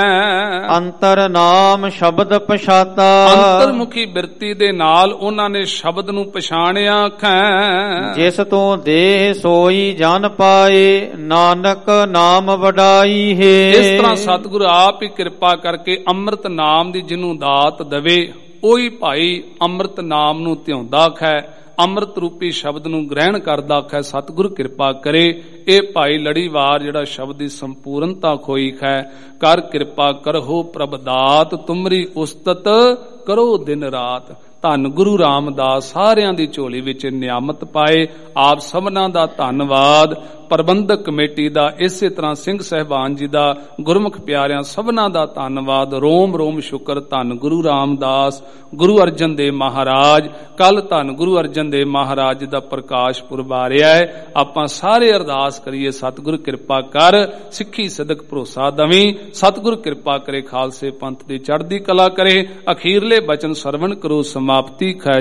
ਅੰਤਰ ਨਾਮ ਸ਼ਬਦ ਪਛਾਤਾ, ਅੰਤਰਮੁਖੀ ਬਿਰਤੀ ਦੇ ਨਾਲ ਉਹਨਾਂ ਨੇ ਸ਼ਬਦ ਨੂੰ ਪਛਾਣਿਆ ਖੈ। ਜਿਸ ਤੋਂ ਦੇਹ ਸੋਈ ਜਨ ਪਾਏ, ਨਾਨਕ ਨਾਮ ਵਡਾਈ ਹੈ। ਇਸ ਤਰ੍ਹਾਂ ਸਤਿਗੁਰੂ ਆਪ ਹੀ ਕਿਰਪਾ ਕਰਕੇ ਅੰਮ੍ਰਿਤ ਨਾਮ ਦੀ ਜਿਹਨੂੰ ਦਾਤ ਦਵੇ, ਉਹੀ ਭਾਈ ਅੰਮ੍ਰਿਤ ਨਾਮ ਨੂੰ ਧਿਆਉਂਦਾ ਖੈ, ਅੰਮ੍ਰਿਤ ਰੂਪੀ ਸ਼ਬਦ ਨੂੰ ਗ੍ਰਹਿਣ ਕਰਦਾ ਖੈ। ਸਤਿਗੁਰ ਕਿਰਪਾ ਕਰੇ ਇਹ ਭਾਈ ਲੜੀਵਾਰ ਜਿਹੜਾ ਸ਼ਬਦ ਦੀ ਸੰਪੂਰਨਤਾ ਖੋਈ ਖੈ। ਕਰ ਕਿਰਪਾ ਕਰਹੁ ਪ੍ਰਭ ਦਾਤ, ਤੁਮਰੀ ਉਸਤਤ ਕਰੋ ਦਿਨ ਰਾਤ। ਧੰਨ ਗੁਰੂ ਰਾਮਦਾਸ ਸਾਰਿਆਂ ਦੀ ਝੋਲੀ ਵਿੱਚ ਨਿਆਮਤ ਪਾਏ। ਆਪ ਸਭਨਾਂ ਦਾ ਧੰਨਵਾਦ। ਪ੍ਰਬੰਧਕ ਕਮੇਟੀ ਦਾ, ਇਸੇ ਤਰ੍ਹਾਂ ਸਿੰਘ ਸਹਿਬਾਨ ਜੀ ਦਾ, ਗੁਰਮੁਖ ਪਿਆਰਿਆਂ ਸਭਨਾਂ ਦਾ ਧੰਨਵਾਦ। ਰੋਮ ਰੋਮ ਸ਼ੁਕਰ। ਧੰਨ ਗੁਰੂ ਰਾਮਦਾਸ, ਗੁਰੂ ਅਰਜਨ ਦੇਵ ਮਹਾਰਾਜ। ਕੱਲ ਧੰਨ ਗੁਰੂ ਅਰਜਨ ਦੇਵ ਮਹਾਰਾਜ ਦਾ ਪ੍ਰਕਾਸ਼ ਪੁਰਬ ਆ ਰਿਹਾ ਹੈ। ਆਪਾਂ ਸਾਰੇ ਅਰਦਾਸ ਕਰੀਏ, ਸਤਿਗੁਰ ਕਿਰਪਾ ਕਰ, ਸਿੱਖੀ ਸਦਕ ਭਰੋਸਾ ਦਵੀਂ। ਸਤਿਗੁਰ ਕਿਰਪਾ ਕਰੇ, ਖਾਲਸੇ ਪੰਥ ਦੀ ਚੜ੍ਹਦੀ ਕਲਾ ਕਰੇ। ਅਖੀਰਲੇ ਬਚਨ ਸਰਵਣ ਕਰੋ, ਸਮਾਪਤੀ ਖੈ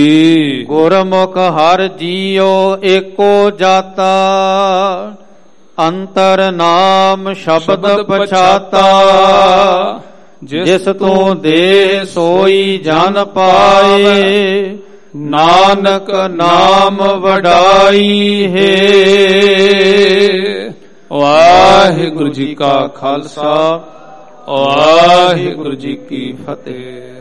ਜੀ। ਗੁਰਮੁਖ ਹਰ ਜੀਓ ਏਕੋ ਜਾਤਾ, ਅੰਤਰ ਨਾਮ ਸ਼ਬਦ ਪਛਾਤਾ। ਜਿਸ ਤੋਂ ਦੇਹ ਸੋਈ ਜਨ ਪਾਏ, ਨਾਨਕ ਨਾਮ ਵਡਾਈ ਹੈ। ਵਾਹਿਗੁਰੂ ਜੀ ਕਾ ਖਾਲਸਾ, ਵਾਹਿਗੁਰੂ ਜੀ ਕੀ ਫਤਿਹ।